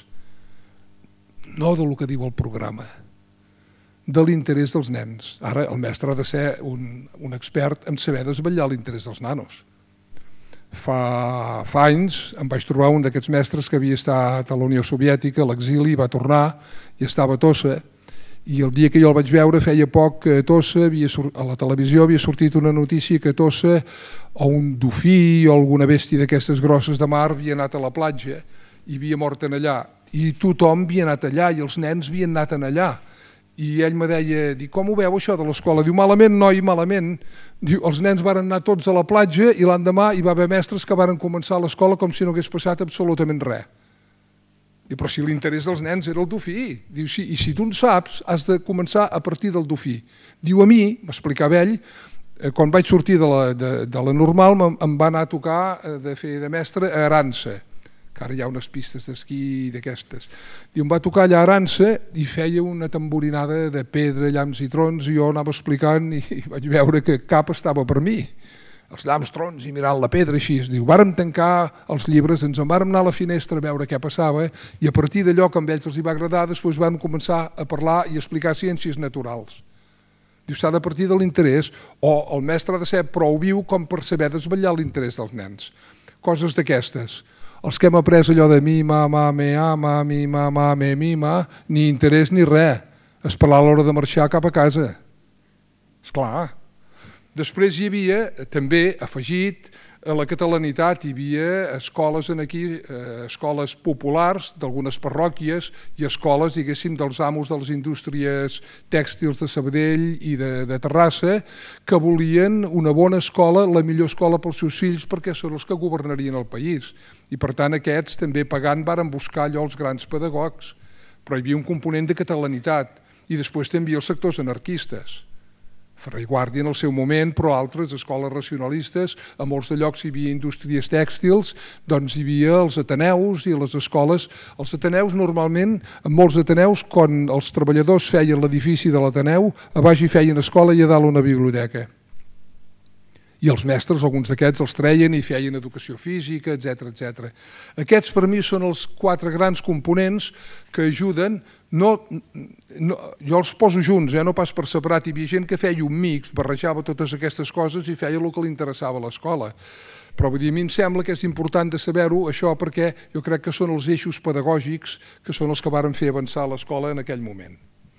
No del que diu el programa, de l'interès dels nens. Ara, el mestre ha de ser un expert en saber desvetllar l'interès dels nanos. Fa anys em vaig trobar un d'aquests mestres que havia estat a la Unió Soviètica, a l'exili, va tornar i estava a Tossa, i el dia que jo el vaig veure feia poc que a Tossa, a la televisió havia sortit una notícia que a Tossa o un dofí o alguna bèstia d'aquestes grosses de mar havia anat a la platja i havia mort en allà, i tothom havia anat allà i els nens havien anat en allà. I ell me deia, com ho veu això de l'escola? Diu, malament, noi, malament. Diu, els nens van anar tots a la platja i l'endemà hi va haver mestres que van començar l'escola com si no hagués passat absolutament res. Diu, però si l'interès dels nens era el dofí. Diu, sí, i si tu en saps, has de començar a partir del dofí. Diu, a mi, m'explicava ell, quan vaig sortir de la normal, em va anar a tocar de fer de mestre a Arança, que ara hi ha unes pistes d'esquí d'aquestes. Diu, em va tocar allà a Arança i feia una tamborinada de pedra, llamps i trons, i jo anava explicant i vaig veure que cap estava per mi. Els llamps, trons i mirant la pedra així. Diu, vàrem tancar els llibres, ens en vàrem anar a la finestra a veure què passava i a partir d'allò que a ells els hi va agradar, després van començar a parlar i explicar ciències naturals. Diu, s'ha de partir de l'interès, o el mestre ha de ser prou viu com per saber desvetllar l'interès dels nens. Coses d'aquestes. Els que hem après allò de mi, ma, me, ama, mi, ma, me, mi, ma, ni interès ni res. Esperar a l'hora de marxar cap a casa. Esclar. Després hi havia, també afegit, a la catalanitat hi havia escoles aquí, escoles populars d'algunes parròquies i escoles, diguéssim, dels amos de les indústries tèxtils de Sabadell i de Terrassa, que volien una bona escola, la millor escola pels seus fills, perquè són els que governarien el país. I per tant aquests també pagant varen buscar allò els grans pedagogs, però hi havia un component de catalanitat i després també hi havia els sectors anarquistes. Ferrer i Guàrdia en el seu moment, però altres escoles racionalistes, a molts de llocs hi havia indústries tèxtils, doncs hi havia els ateneus i les escoles. Els ateneus normalment, en molts ateneus, quan els treballadors feien l'edifici de l'Ateneu, a baix hi feien escola i a dalt una biblioteca. I els mestres, alguns d'aquests, els treien i feien educació física, etc. Aquests per mi són els 4 grans components que ajuden. Jo els poso junts, no pas per separat. Hi havia gent que feia un mix, barrejava totes aquestes coses i feia el que li interessava a l'escola. Però vull dir, a mi em sembla que és important de saber-ho, això, perquè jo crec que són els eixos pedagògics que són els que varen fer avançar l'escola en aquell moment.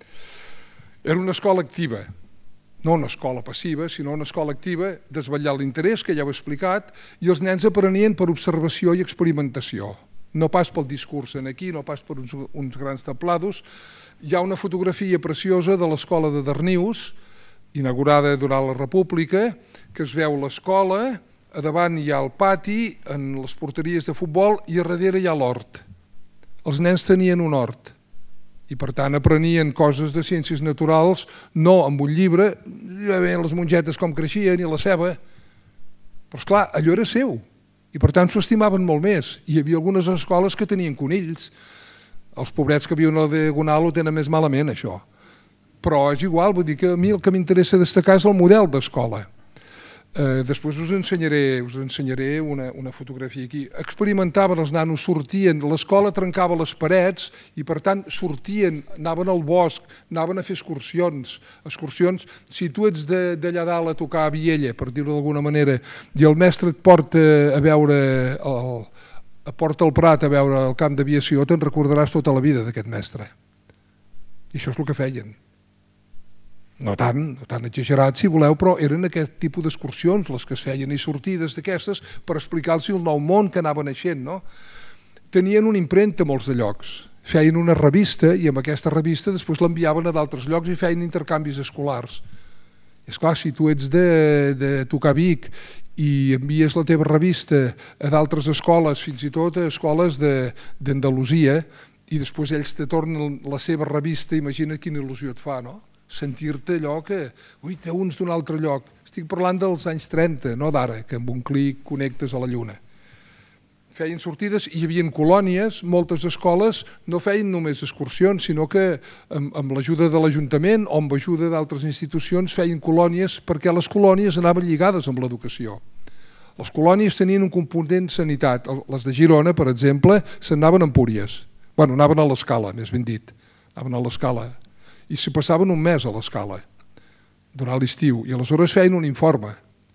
Era una escola activa. No una escola passiva, sinó una escola activa, desvetllar l'interès, que ja ho he explicat, i els nens aprenien per observació i experimentació. no pas pel discurs aquí, no pas per uns grans taplados. Hi ha una fotografia preciosa de l'escola de Darnius, inaugurada durant la República, que es veu l'escola, a davant hi ha el pati, en les porteries de futbol, i a darrere hi ha l'hort. Els nens tenien un hort i per tant aprenien coses de ciències naturals, no amb un llibre, ja veien les mongetes com creixien i la ceba, però esclar, allò era seu i per tant s'ho estimaven molt més. Hi havia algunes escoles que tenien conills, els pobrets que viuen a la Diagonal ho tenen més malament això, però és igual, vull dir que a mi el que m'interessa destacar és el model d'escola. Després us ensenyaré una fotografia aquí. Experimentaven, els nanos sortien, l'escola trencava les parets i per tant sortien, anaven al bosc, anaven a fer excursions. Si tu ets d'allà dalt a tocar a Viella, per dir-ho d'alguna manera, i el mestre et porta a veure porta al Prat a veure el camp d'aviació, te'n recordaràs tota la vida d'aquest mestre. I això és el que feien. No tan exagerat, si voleu, però eren aquest tipus d'excursions les que es feien i sortides d'aquestes per explicar-los el nou món que anava naixent. No? Tenien una impremta molts de llocs, feien una revista i amb aquesta revista després l'enviaven a d'altres llocs i feien intercanvis escolars. És clar, si tu ets de tocar Vic i envies la teva revista a d'altres escoles, fins i tot a escoles d'Andalusia, i després ells te tornen la seva revista, imagina't quina il·lusió et fa, no? Sentir-te allò que, ui, té uns d'un altre lloc. Estic parlant dels anys 30, no d'ara, que amb un clic connectes a la Lluna. Feien sortides i hi havia colònies, moltes escoles no feien només excursions, sinó que amb l'ajuda de l'Ajuntament o amb ajuda d'altres institucions feien colònies perquè les colònies anaven lligades amb l'educació. Les colònies tenien un component sanitat. Les de Girona, per exemple, s'anaven a Empúries. Bueno, anaven a l'Escala, més ben dit. Anaven a l'Escala. I s'hi passaven un mes a l'Escala, durant l'estiu, i aleshores feien un informe,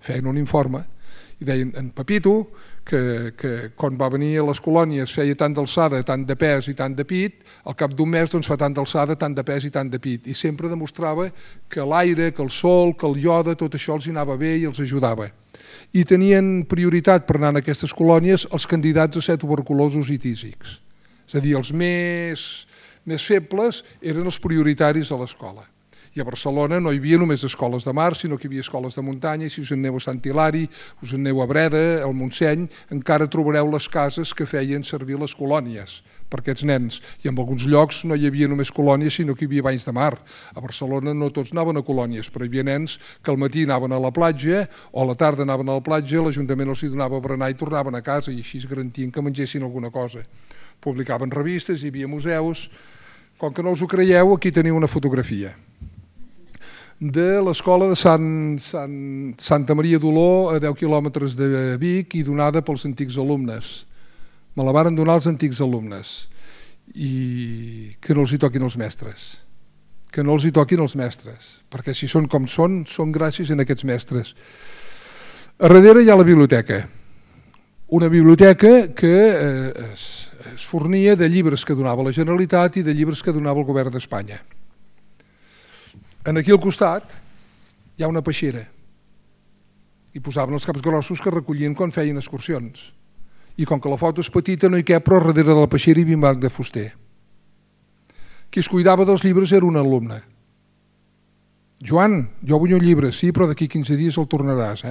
i deien, en Pepito, que quan va venir a les colònies feia tant d'alçada, tant de pes i tant de pit, al cap d'un mes doncs fa tant d'alçada, tant de pes i tant de pit, i sempre demostrava que l'aire, que el sol, que el iode, tot això els anava bé i els ajudava. I tenien prioritat per anar a aquestes colònies els candidats a ser tuberculosos i tísics, és a dir, els més febles eren els prioritaris a l'escola. I a Barcelona no hi havia només escoles de mar, sinó que hi havia escoles de muntanya, i si us en aneu a Sant Hilari, us en aneu a Breda, al Montseny, encara trobareu les cases que feien servir les colònies per aquests nens. I en alguns llocs no hi havia només colònies, sinó que hi havia banys de mar. A Barcelona no tots anaven a colònies, però hi havia nens que al matí anaven a la platja o a la tarda anaven a la platja, l'Ajuntament els donava a berenar i tornaven a casa, i així es garantien que mengessin alguna cosa. Publicaven revistes, hi havia museus. Com que no us ho creieu, aquí teniu una fotografia de l'escola de Santa Maria d'Oló, a 10 quilòmetres de Vic, i donada pels antics alumnes. Me la varen donar els antics alumnes. I que no els hi toquin els mestres. Que no els hi toquin els mestres, perquè si són com són gràcies a aquests mestres. A darrere hi ha la biblioteca. Una biblioteca que es fornia de llibres que donava la Generalitat i de llibres que donava el govern d'Espanya. Aquí al costat hi ha una peixera i posaven els caps grossos que recollien quan feien excursions. I com que la foto és petita no hi cap, però darrere de la peixera hi havia un banc de fuster. Qui es cuidava dels llibres era un alumne. Joan, jo vull un llibre, sí, però d'aquí 15 dies el tornaràs,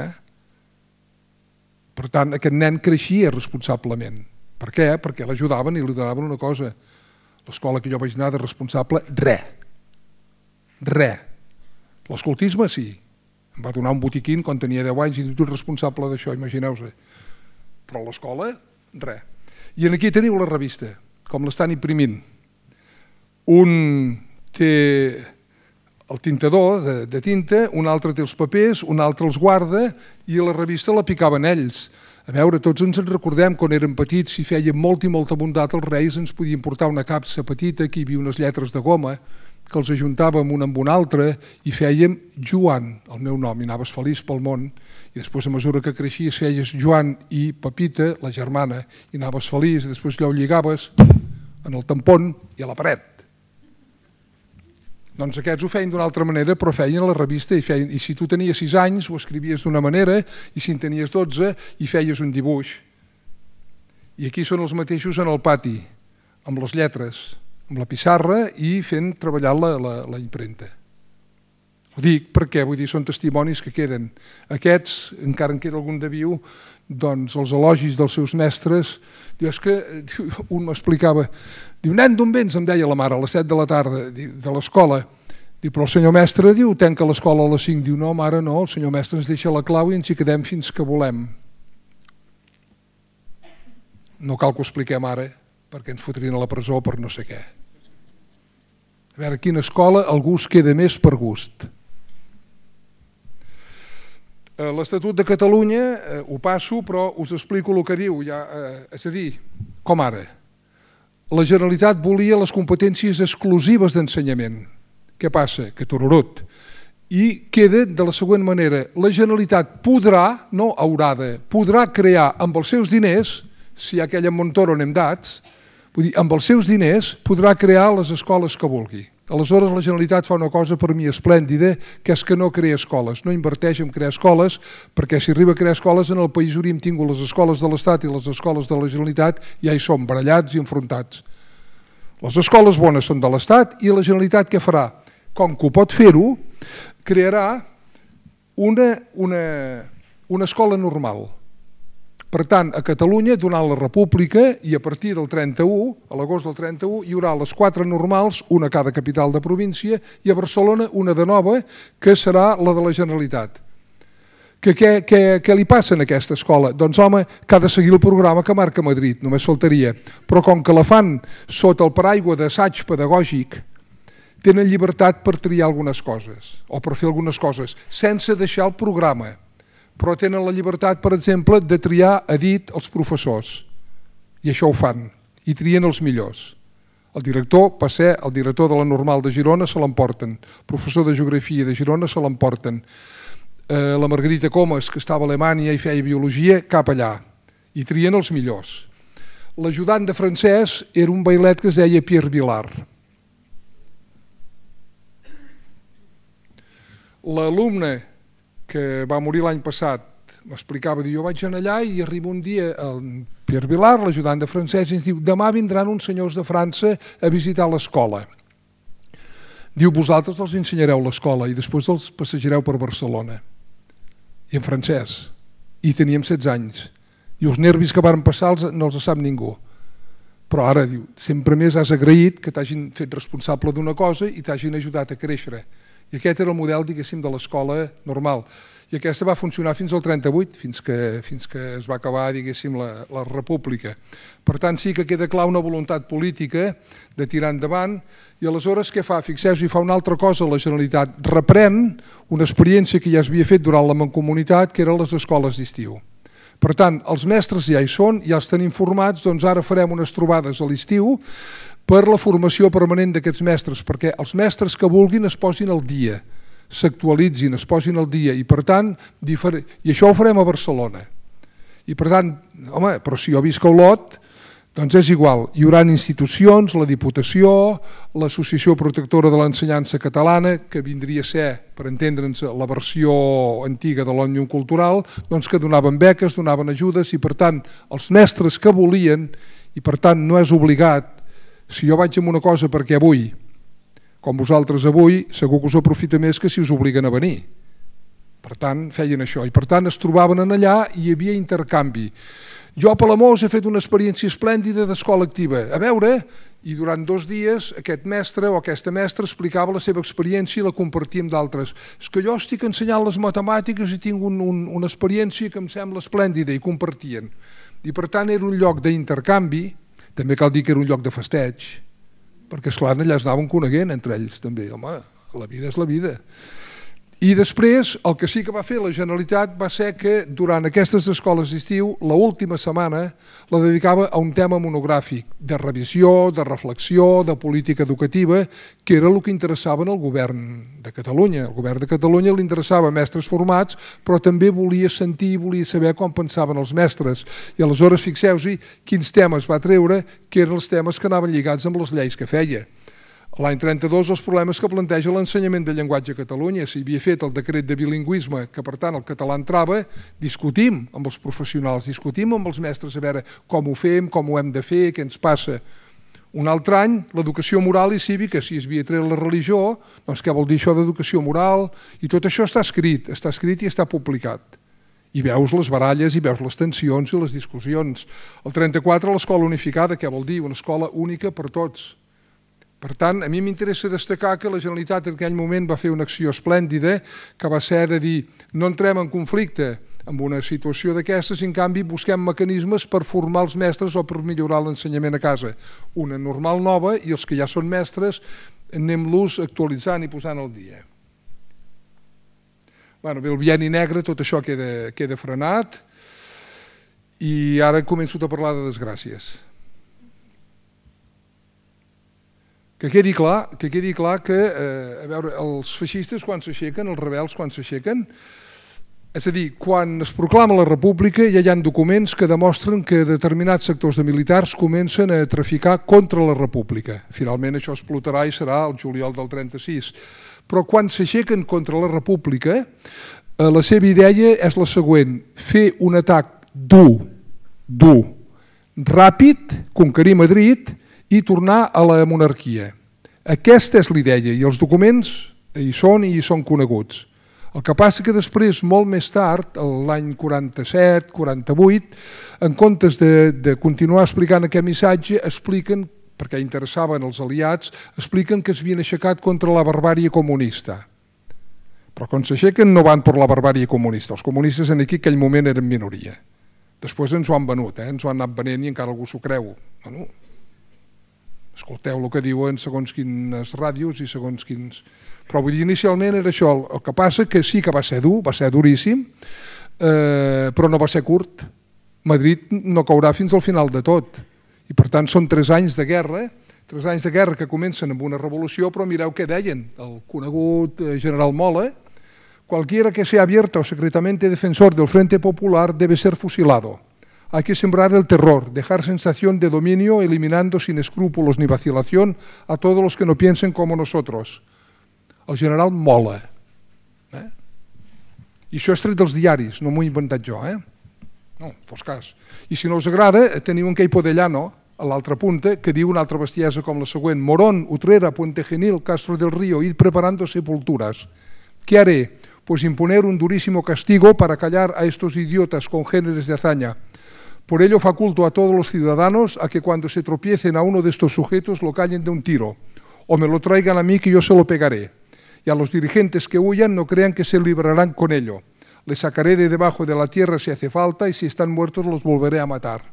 Per tant, aquest nen creixia responsablement. Per què? Perquè l'ajudaven i li donaven una cosa. L'escola que jo vaig anar de responsable, res. L'escoltisme, sí. Em va donar un botiquín quan tenia 10 anys i diu, tu ets responsable d'això, imagineu-vos. Però a l'escola, res. I aquí teniu la revista, com l'estan imprimint. Un té el tintador de tinta, un altre té els papers, un altre els guarda i la revista la picaven ells. A veure, tots ens en recordem quan érem petits, si fèiem molt i molta bondat, els reis ens podien portar una capsa petita, que hi havia unes lletres de goma, que els ajuntàvem un amb un altre i fèiem Joan, el meu nom, i anaves feliç pel món, i després a mesura que creixies feies Joan i Pepita, la germana, i anaves feliç, i després allò ho lligaves en el tampon i a la paret. Doncs aquests ho feien d'una altra manera, però feien la revista i si tu tenies 6 anys ho escrivies d'una manera i si en tenies 12 hi feies un dibuix. I aquí són els mateixos en el pati, amb les lletres, amb la pissarra i fent treballar la impremta. Ho dic perquè són testimonis que queden. Aquests, encara en queda algun de viu, doncs els elogis dels seus mestres, és que un m'explicava, diu, nen, d'on vens? Em deia la mare a les 7 de la tarda de l'escola. Diu, però el senyor mestre diu, tanca l'escola a les 5. Diu, no, mare, no, el senyor mestre ens deixa la clau i ens hi quedem fins que volem. No cal que ho expliquem ara, perquè ens fotrien a la presó per no sé què. A veure, aquí en escola algú es queda més per gust. L'Estatut de Catalunya ho passo, però us explico el que diu. És a dir, com ara, la Generalitat volia les competències exclusives d'ensenyament. Què passa? Que tururut. I queda de la següent manera. La Generalitat podrà, no haurà de, podrà crear amb els seus diners, si hi ha aquella Montoro anem dats, vull dir, amb els seus diners podrà crear les escoles que vulgui. Aleshores la Generalitat fa una cosa per mi esplèndida, que és que no crea escoles, no inverteix en crear escoles, perquè si arriba a crear escoles en el país hauríem tingut les escoles de l'Estat i les escoles de la Generalitat, ja hi som barallats i enfrontats. Les escoles bones són de l'Estat i la Generalitat què farà? Com que ho pot fer-ho, crearà una escola normal. Per tant, a Catalunya, durant la República i a partir del 31, a l'agost del 31, hi haurà les 4 normals, una a cada capital de província, i a Barcelona una de nova, que serà la de la Generalitat. Què li passa a aquesta escola? Doncs home, que ha de seguir el programa que marca Madrid, només faltaria. Però com que la fan sota el paraigua d'assaig pedagògic, tenen llibertat per triar algunes coses, o per fer algunes coses, sense deixar el programa. Però tenen la llibertat, per exemple, de triar a dit els professors. I això ho fan. I trien els millors. El director, Passé, el director de la Normal de Girona, se l'emporten. El professor de Geografia de Girona se l'emporten. La Margarita Comas, que estava a Alemanya i feia biologia, cap allà. I trien els millors. L'ajudant de francès era un bailet que es deia Pierre Vilar. L'alumne que va morir l'any passat, m'explicava, jo vaig anar allà i arriba un dia el Pierre Vilar, l'ajudant de francès, i ens diu, demà vindran uns senyors de França a visitar l'escola. Diu, vosaltres els ensenyareu l'escola i després els passejareu per Barcelona. I en francès. I teníem 16 anys. I els nervis que varen passar no els sap ningú. Però ara, diu, sempre més has agraït que t'hagin fet responsable d'una cosa i t'hagin ajudat a créixer. I aquest era el model, diguéssim, de l'escola normal. I aquesta va funcionar fins al 38, fins que es va acabar, diguéssim, la República. Per tant, sí que queda clar una voluntat política de tirar endavant. I aleshores què fa? Fixeu-vos, fa una altra cosa la Generalitat. Reprèn una experiència que ja s'havia fet durant la Mancomunitat, que eren les escoles d'estiu. Per tant, els mestres ja hi són, ja els tenim formats, doncs ara farem unes trobades a l'estiu per la formació permanent d'aquests mestres, perquè els mestres que vulguin es posin al dia, s'actualitzin, es posin al dia, i per tant, i això ho farem a Barcelona. I per tant, home, però si jo visc a Olot, doncs és igual, hi haurà institucions, la Diputació, l'Associació Protectora de l'Ensenyança Catalana, que vindria a ser, per entendre'ns, la versió antiga de l'Òmnium Cultural, doncs que donaven beques, donaven ajudes, i per tant, els mestres que volien, i per tant no és obligat, si jo vaig amb una cosa perquè avui, com vosaltres avui, segur que us aprofita més que si us obliguen a venir. Per tant, feien això, i per tant es trobaven allà i hi havia intercanvi. Jo a Palamós he fet una experiència esplèndida d'escola activa. A veure, i durant 2 dies aquest mestre o aquesta mestra explicava la seva experiència i la compartia amb d'altres. És que jo estic ensenyant les matemàtiques i tinc una experiència que em sembla esplèndida, i compartien. I per tant era un lloc d'intercanvi, també cal dir que era un lloc de festeig, perquè esclar, allà es anaven coneguent entre ells també. Home, la vida és la vida. I després, el que sí que va fer la Generalitat va ser que durant aquestes escoles d'estiu, l'última setmana la dedicava a un tema monogràfic de revisió, de reflexió, de política educativa, que era el que interessava al govern de Catalunya. El govern de Catalunya li interessava mestres formats, però també volia sentir i volia saber com pensaven els mestres. I aleshores fixeu-vos quins temes va treure, que eren els temes que anaven lligats amb les lleis que feia. L'any 32 els problemes que planteja l'ensenyament de llenguatge a Catalunya. Si havia fet el decret de bilingüisme, que per tant el català entrava, discutim amb els professionals, discutim amb els mestres a veure com ho fem, com ho hem de fer, què ens passa. Un altre any, l'educació moral i cívica, si es havia tret la religió, doncs què vol dir això d'educació moral? I tot això està escrit i està publicat. I veus les baralles, i veus les tensions i les discussions. El 34, l'escola unificada, què vol dir? Una escola única per tots. Per tant, a mi m'interessa destacar que la Generalitat en aquell moment va fer una acció esplèndida, que va ser de dir, no entrem en conflicte amb una situació d'aquestes, i en canvi busquem mecanismes per formar els mestres o per millorar l'ensenyament a casa. Una normal nova, i els que ja són mestres anem-los actualitzant i posant al dia. Bé, el bienni negre, tot això queda frenat, i ara començo a parlar de desgràcies. Que quedi clar que, a veure, els feixistes quan s'aixequen, els rebels quan s'aixequen, és a dir, quan es proclama la república ja hi ha documents que demostren que determinats sectors de militars comencen a traficar contra la república. Finalment això explotarà i serà el juliol del 36. Però quan s'aixequen contra la república, la seva idea és la següent: fer un atac dur, ràpid, conquerir Madrid i tornar a la monarquia. Aquesta és l'idea i els documents hi són coneguts. El que passa que després, molt més tard, l'any 47, 48, en comptes de continuar explicant aquest missatge, expliquen, perquè interessaven els aliats, expliquen que s'havien aixecat contra la barbàrie comunista. Però quan s'aixequen no van per la barbàrie comunista. Els comunistes en aquell moment eren minoria. Després ens ho han venut, ens ho han anat venent i encara algú s'ho creu. Bueno, escolteu el que diuen segons quines ràdios i segons quins... Però vull dir, inicialment era això. El que passa que sí que va ser dur, va ser duríssim, però no va ser curt. Madrid no caurà fins al final de tot. I per tant són 3 anys de guerra, 3 anys de guerra que comencen amb una revolució, però mireu què deien el conegut general Mola: cualquiera que sea abierto o secretamente defensor del Frente Popular debe ser fusilado. Hay que sembrar el terror, dejar sensación de dominio, eliminando sin escrúpulos ni vacilación a todos los que no piensen como nosotros. El general Mola. I això és tret dels diaris, no m'ho he inventat jo. No, fos cas. I si no us agrada, teniu un Queipo de Llano, a l'altra punta, que diu una altra bestiesa com la següent: Morón, Utrera, Puente Genil, Castro del Río, id preparando sepulturas. ¿Qué haré? Pues imponer un durísimo castigo para callar a estos idiotas congéneres de hazaña. Por ello faculto a todos los ciudadanos a que cuando se tropiecen a uno de estos sujetos lo callen de un tiro, o me lo traigan a mí que yo se lo pegaré. Y a los dirigentes que huyan no crean que se librarán con ello. Les sacaré de debajo de la tierra si hace falta y si están muertos los volveré a matar.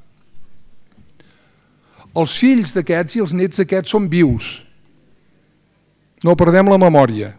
Els fills d'aquests i els nets d'aquests són vius. No perdem la memòria.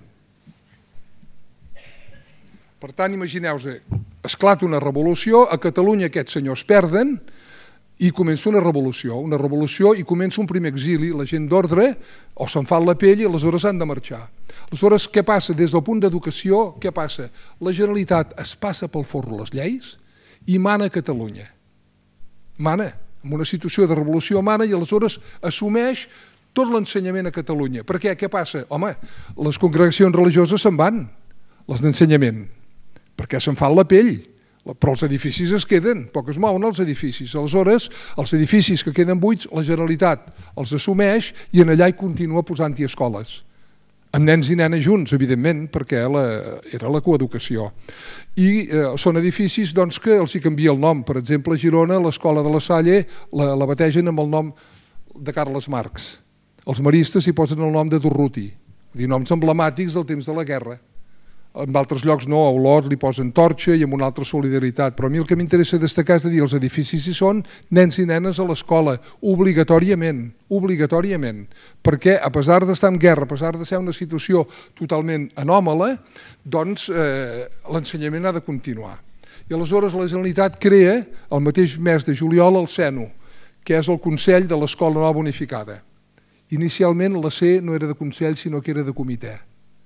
Per tant, imagineu-vos, esclata una revolució, a Catalunya aquests senyors perden i comença una revolució i comença un primer exili. La gent d'ordre o se'n fa la pell i aleshores han de marxar. Aleshores, què passa? Des del punt d'educació, què passa? La Generalitat es passa pel forro les lleis i mana a Catalunya. Mana. En una situació de revolució mana i aleshores assumeix tot l'ensenyament a Catalunya. Per què? Què passa? Home, les congregacions religioses se'n van, les d'ensenyament, perquè se'n fan la pell. Però els edificis es queden, poc es mouen els edificis. Aleshores, els edificis que queden buits, la Generalitat els assumeix i en allà hi continua posant-hi escoles. Amb nens i nenes junts, evidentment, perquè era la coeducació. I són edificis que els hi canvia el nom. Per exemple, a Girona, l'Escola de la Salle la bategen amb el nom de Carles Marx. Els maristes hi posen el nom de Durruti, noms emblemàtics del temps de la guerra. En altres llocs no, a Olot li posen Torxa i amb una altra Solidaritat, però a mi el que m'interessa destacar és de dir els edificis hi són, nens i nenes a l'escola, obligatòriament, perquè a pesar d'estar en guerra, a pesar de ser una situació totalment anòmala, doncs l'ensenyament ha de continuar. I aleshores la Generalitat crea el mateix mes de juliol el CENU, que és el Consell de l'Escola Nova Unificada. Inicialment la C no era de Consell, sinó que era de Comitè.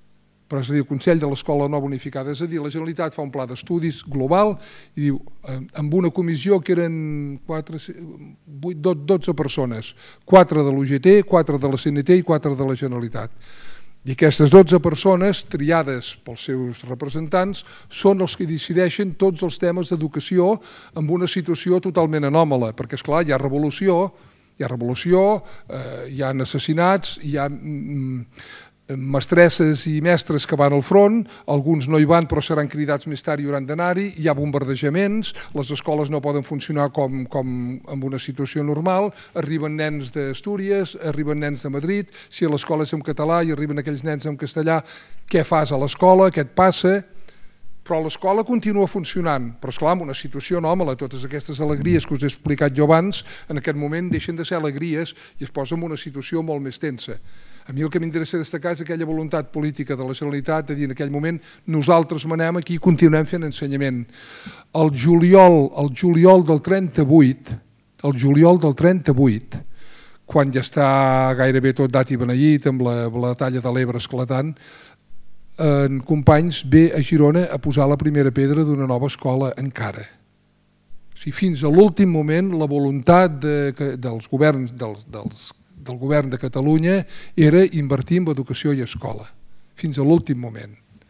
però és a dir, el Consell de l'Escola Nova Unificada, és a dir, la Generalitat fa un pla d'estudis global i diu, amb una comissió que eren 12 persones, 4 de l'UGT, 4 de la CNT i 4 de la Generalitat. I aquestes 12 persones, triades pels seus representants, són els que decideixen tots els temes d'educació en una situació totalment anòmala, perquè, esclar, hi ha revolució, hi ha assassinats, hi ha mestresses i mestres que van al front, alguns no hi van però seran cridats més tard i hauran d'anar-hi, hi ha bombardejaments, les escoles no poden funcionar com en una situació normal, arriben nens d'Astúries, arriben nens de Madrid, si a l'escola és en català i arriben aquells nens en castellà, què fas a l'escola, què et passa? Però l'escola continua funcionant, però esclar, en una situació anòmala, totes aquestes alegries que us he explicat jo abans, en aquest moment deixen de ser alegries i es posa en una situació molt més tensa. A mi el que m'interessa destacar és aquella voluntat política de la Generalitat de dir en aquell moment nosaltres manem aquí i continuem fent ensenyament. El juliol del 38, quan ja està gairebé tot dat i beneït amb la talla de l'Ebre esclatant, en Companys ve a Girona a posar la primera pedra d'una nova escola encara. O sigui, fins a l'últim moment la voluntat dels governs del govern de Catalunya era invertir en educació i escola, fins a l'últim moment.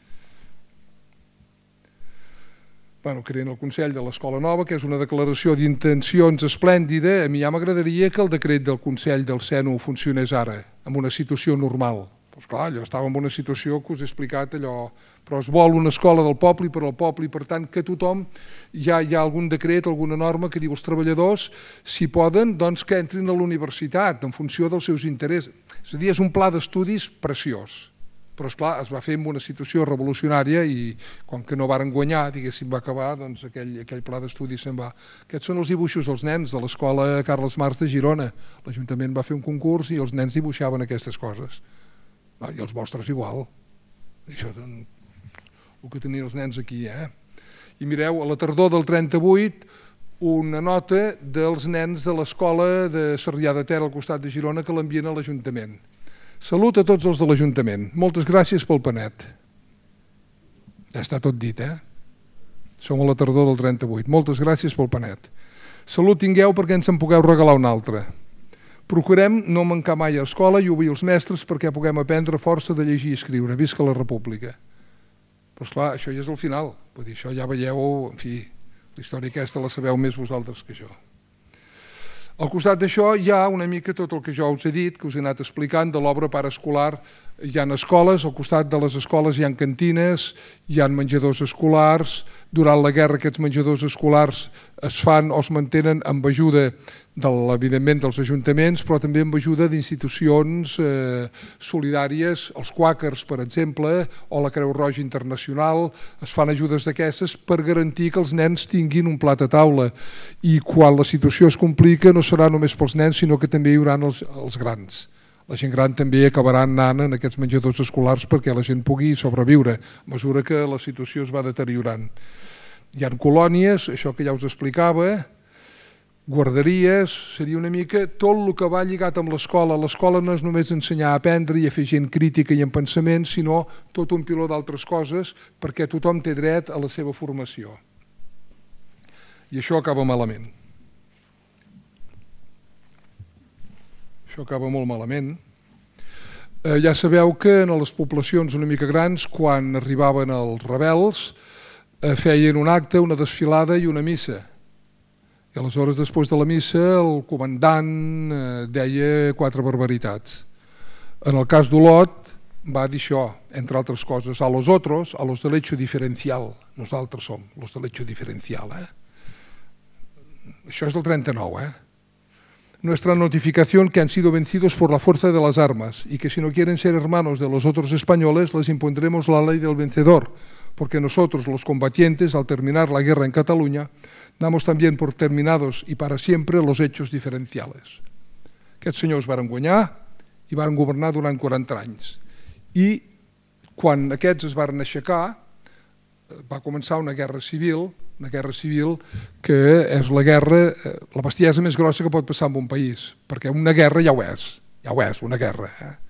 Creen el Consell de l'Escola Nova, que és una declaració d'intencions esplèndida. A mi ja m'agradaria que el decret del Consell del Seno funcionés ara, en una situació normal. Doncs clar, allò estava en una situació que us he explicat allò, però es vol una escola del poble i per al poble i per tant que tothom, hi ha algun decret, alguna norma que diu els treballadors, si poden, doncs que entrin a la universitat en funció dels seus interessos. És a dir, és un pla d'estudis preciós, però esclar, es va fer en una situació revolucionària i com que no varen guanyar, diguéssim, va acabar, doncs aquell pla d'estudis se'n va. Aquests són els dibuixos dels nens de l'escola Carles Marx de Girona. L'Ajuntament va fer un concurs i els nens dibuixaven aquestes coses. I els vostres igual. Això és el que tenien els nens aquí. I mireu, a la tardor del 38, una nota dels nens de l'escola de Sarrià de Ter al costat de Girona que l'envien a l'Ajuntament. Salut a tots els de l'Ajuntament. Moltes gràcies pel panet. Ja està tot dit, Som a la tardor del 38. Moltes gràcies pel panet. Salut tingueu perquè ens en pugueu regalar un altre. Procurem no mancar mai a escola i obrir els mestres perquè puguem aprendre força de llegir i escriure. Visca la República. Però esclar, això ja és el final. Vull dir, això ja veieu, en fi, la història aquesta la sabeu més vosaltres que jo. Al costat d'això hi ha una mica tot el que jo us he dit, que us he anat explicant de l'obra paraescolar. Hi ha escoles, al costat de les escoles hi ha cantines, hi ha menjadors escolars. Durant la guerra aquests menjadors escolars es fan o es mantenen amb ajuda, evidentment, dels ajuntaments, però també amb ajuda d'institucions solidàries, els Quàquers, per exemple, o la Creu Roja Internacional. Es fan ajudes d'aquestes per garantir que els nens tinguin un plat a taula. I quan la situació es complica no serà només pels nens, sinó que també hi haurà els grans. La gent gran també acabarà anant en aquests menjadors escolars perquè la gent pugui sobreviure a mesura que la situació es va deteriorant. Hi ha colònies, això que ja us explicava, guarderies, seria una mica tot el que va lligat amb l'escola. L'escola no és només ensenyar a aprendre i a fer gent crítica i en pensament, sinó tot un piló d'altres coses perquè tothom té dret a la seva formació. I això acaba malament. Això acaba molt malament. Ja sabeu que en les poblacions una mica grans, quan arribaven els rebels, feien un acte, una desfilada i una missa. I aleshores, després de la missa, el comandant deia 4 barbaritats. En el cas d'Olot va dir això, entre altres coses, a los otros, a los del hecho diferencial. Nosaltres som los del hecho diferencial. Això és del 39, Nuestra notificación que han sido vencidos por la fuerza de las armas y que si no quieren ser hermanos de los otros españoles les impondremos la ley del vencedor, porque nosotros los combatientes al terminar la guerra en Cataluña damos también por terminados y para siempre los hechos diferenciales. Aquests senyors varen guanyar i varen governar durant 40 anys. I quan aquests es varen aixecar va començar una guerra civil que és la bestiesa més grossa que pot passar en un país, perquè una guerra ja ho és una guerra.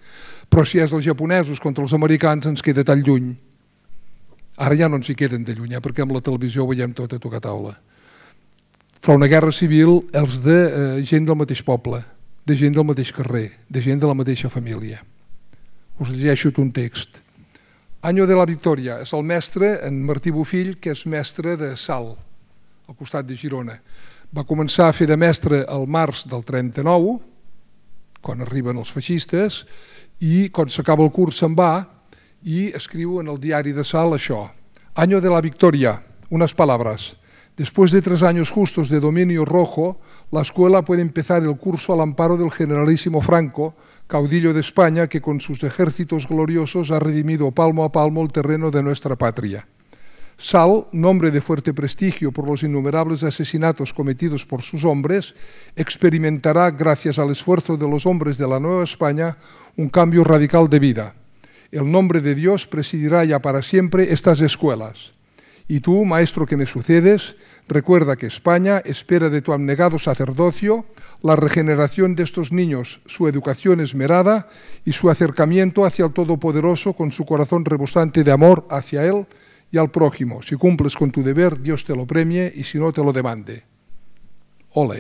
Però si és els japonesos contra els americans ens queda tan lluny. Ara ja no ens hi queden de lluny, perquè amb la televisió ho veiem tot a tocar taula. Però una guerra civil els de gent del mateix poble, de gent del mateix carrer, de gent de la mateixa família. Us llegeixo un text. Año de la Victòria és el mestre, en Martí Bofill, que és mestre de Salt, al costat de Girona. Va començar a fer de mestre al març del 39, quan arriben els feixistes, i quan s'acaba el curs se'n va i escriu en el diari de Salt això. Año de la Victoria, unas palabras. Después de 3 años justos de dominio rojo, la escuela puede empezar el curso al amparo del generalísimo Franco, caudillo de España que con sus ejércitos gloriosos ha redimido palmo a palmo el terreno de nuestra patria. Sal, nombre de fuerte prestigio por los innumerables asesinatos cometidos por sus hombres, experimentará, gracias al esfuerzo de los hombres de la Nueva España, un cambio radical de vida. El nombre de Dios presidirá ya para siempre estas escuelas. Y tú, maestro que me sucedes, recuerda que España espera de tu abnegado sacerdocio la regeneración de estos niños, su educación esmerada y su acercamiento hacia el Todopoderoso con su corazón rebosante de amor hacia Él y al prójimo. Si cumples con tu deber, Dios te lo premie y si no, te lo demande. Ole.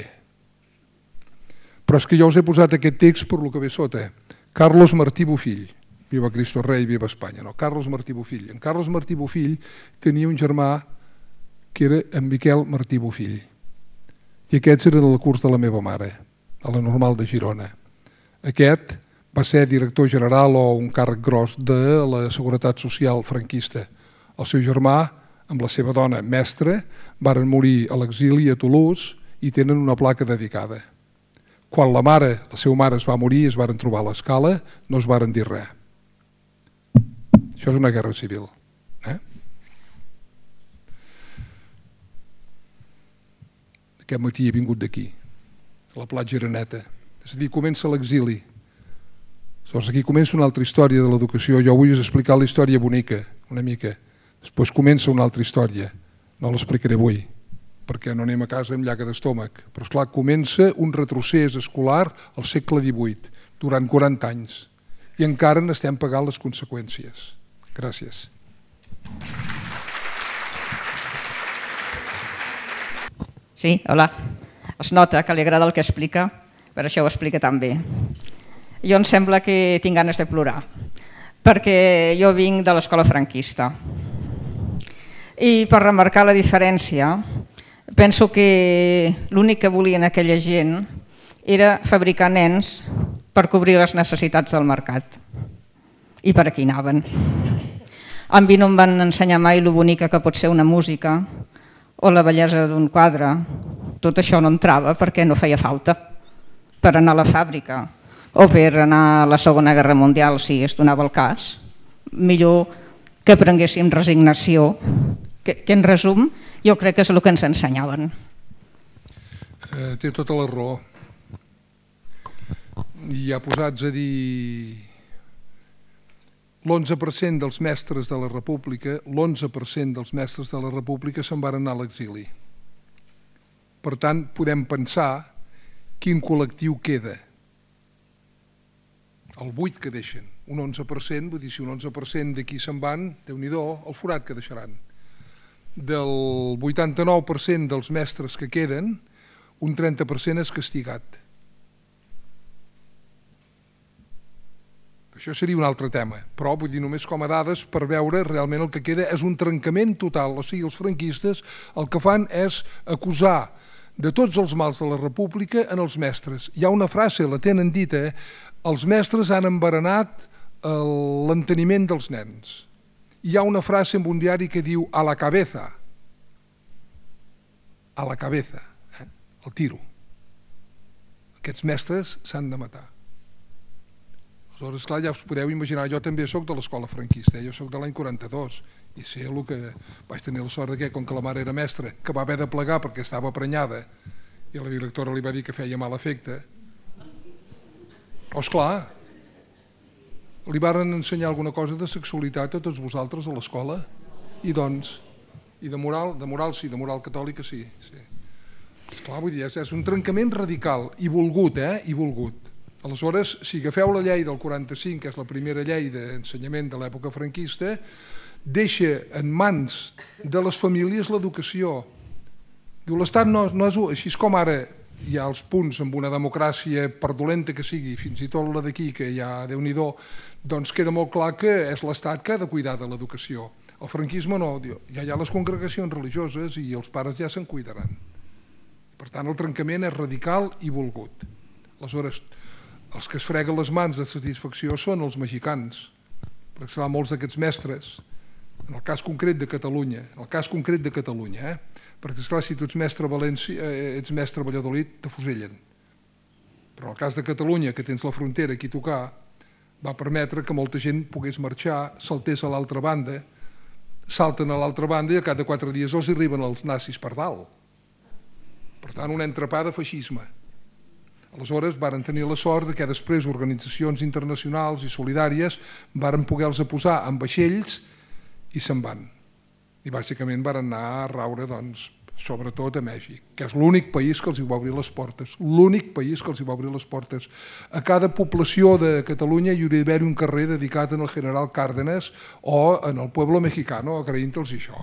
Però és que jo us he posat aquest text per lo que ve sota. Carlos Martí Bofill. Viva Cristo Rei, viva Espanya. No, Carlos Martí Bofill. En Carlos Martí Bofill tenia un germà que era en Miquel Martí Bofill. I aquests eren el curs de la meva mare, a la Normal de Girona. Aquest va ser director general o un càrrec gros de la Seguretat Social franquista. El seu germà, amb la seva dona mestra, varen morir a l'exili a Toulouse i tenen una placa dedicada. Quan la seva mare es va morir, es varen trobar a l'escala, no es varen dir res. Això és una guerra civil. Aquest matí he vingut d'aquí, a la platja Areneta. És a dir, comença l'exili. Llavors aquí comença una altra història de l'educació. Jo vull explicar la història bonica, una mica. Després comença una altra història. No l'explicaré avui, perquè no anem a casa amb llaga d'estómac. Però esclar, comença un retrocés escolar al segle XVIII, durant 40 anys. I encara n'estem pagant les conseqüències. Gràcies. Sí, hola. Es nota que li agrada el que explica, per això ho explica tan bé. Jo em sembla que tinc ganes de plorar, perquè jo vinc de l'escola franquista. I per remarcar la diferència, penso que l'únic que volien aquella gent era fabricar nens per cobrir les necessitats del mercat. I per aquí anaven. A mi no em van ensenyar mai lo bonica que pot ser una música o la bellesa d'un quadre. Tot això no entrava perquè no feia falta. Per anar a la fàbrica o per anar a la Segona Guerra Mundial, si es donava el cas, millor que prenguéssim resignació, que en resum jo crec que és el que ens ensenyaven. Té tota la raó. I ja posats a dir l'11% dels mestres de la República, l'11% dels mestres de la República se'n van anar a l'exili. Per tant, podem pensar quin col·lectiu queda. El 8 que deixen, un 11%, vull dir, si un 11% d'aquí se'n van, Déu-n'hi-do, el forat que deixaran. Del 89% dels mestres que queden, un 30% és castigat. Això seria un altre tema, però vull dir només com a dades per veure realment el que queda és un trencament total. O sigui, els franquistes el que fan és acusar de tots els mals de la República en els mestres. Hi ha una frase, la tenen dita, els mestres han enverenat l'enteniment dels nens. Hi ha una frase en un diari que diu a la cabeza, el tiro. Aquests mestres s'han de matar. Aleshores, clar, ja us podeu imaginar, jo també soc de l'escola franquista, jo soc de l'any 42 i sé el que vaig tenir la sort que, com que la mare era mestra, que va haver de plegar perquè estava prenyada i la directora li va dir que feia mal efecte. Esclar, li varen ensenyar alguna cosa de sexualitat a tots vosaltres a l'escola? I doncs, i de moral sí, de moral catòlica sí. Esclar, vull dir, és un trencament radical i volgut, i volgut. Aleshores, si agafeu la llei del 45, que és la primera llei d'ensenyament de l'època franquista, deixa en mans de les famílies l'educació. Diu, l'Estat no és... Així com ara hi ha els punts amb una democràcia, per dolenta que sigui, fins i tot la d'aquí, que ja, Déu-n'hi-do, doncs queda molt clar que és l'Estat que ha de cuidar de l'educació. El franquisme no, ja hi ha les congregacions religioses i els pares ja se'n cuidaran. Per tant, el trencament és radical i volgut. Aleshores, els que es freguen les mans de satisfacció són els mexicans, perquè seran molts d'aquests mestres, en el cas concret de Catalunya, perquè esclar, si tu ets mestre a València, ets mestre a Valladolid, t'afusellen. Però en el cas de Catalunya, que tens la frontera aquí a tocar, va permetre que molta gent pogués marxar, saltés a l'altra banda, salten a l'altra banda i a cada 4 dies els arriben els nazis per dalt. Per tant, un entrepà de feixisme. Aleshores, varen tenir la sort que després organitzacions internacionals i solidàries varen poder-los posar en vaixells i se'n van. I bàsicament varen anar a raure, doncs, sobretot a Mèxic, que és l'únic país que els hi va obrir les portes. L'únic país que els hi va obrir les portes. A cada població de Catalunya hi hauria d'haver un carrer dedicat al general Cárdenas o en el pueblo mexicano, agraint-los això.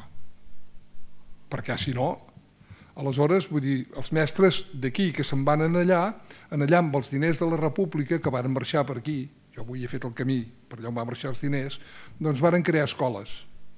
Perquè si no... Aleshores, vull dir, els mestres d'aquí que se'n van allà amb els diners de la República, que van marxar per aquí, jo avui he fet el camí, per allà on van marxar els diners, doncs varen crear escoles.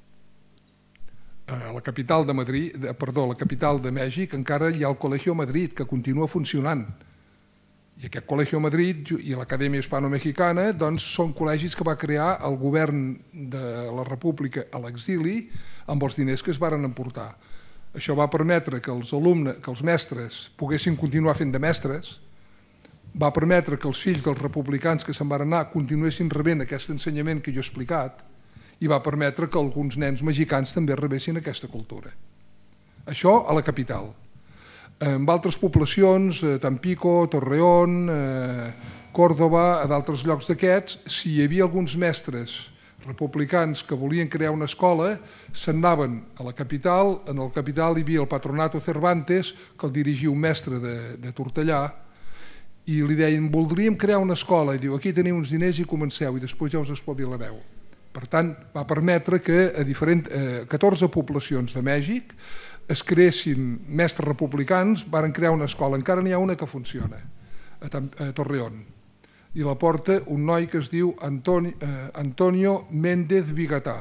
A la capital de la capital de Mèxic encara hi ha el Colegio Madrid, que continua funcionant. I aquest Colegio Madrid i l'Acadèmia Hispano-Mexicana doncs, són col·legis que va crear el govern de la República a l'exili amb els diners que es varen emportar. Això va permetre que els mestres poguessin continuar fent de mestres, va permetre que els fills dels republicans que se'n van anar continuessin rebent aquest ensenyament que jo he explicat i va permetre que alguns nens mexicans també rebessin aquesta cultura. Això a la capital. En altres poblacions, Tampico, Torreón, Córdoba, a d'altres llocs d'aquests, si hi havia alguns mestres republicans que volien crear una escola, se'n anaven a la capital. En la capital hi havia el Patronato Cervantes, que el dirigia un mestre de Tortellà, i li deien, voldríem crear una escola, i diu, aquí teniu uns diners i comenceu, i després ja us espavilareu. Per tant, va permetre que a 14 poblacions de Mèxic es creessin mestres republicans, varen crear una escola, encara n'hi ha una que funciona, a Torreón, i la porta un noi que es diu Antonio Méndez Vigatà.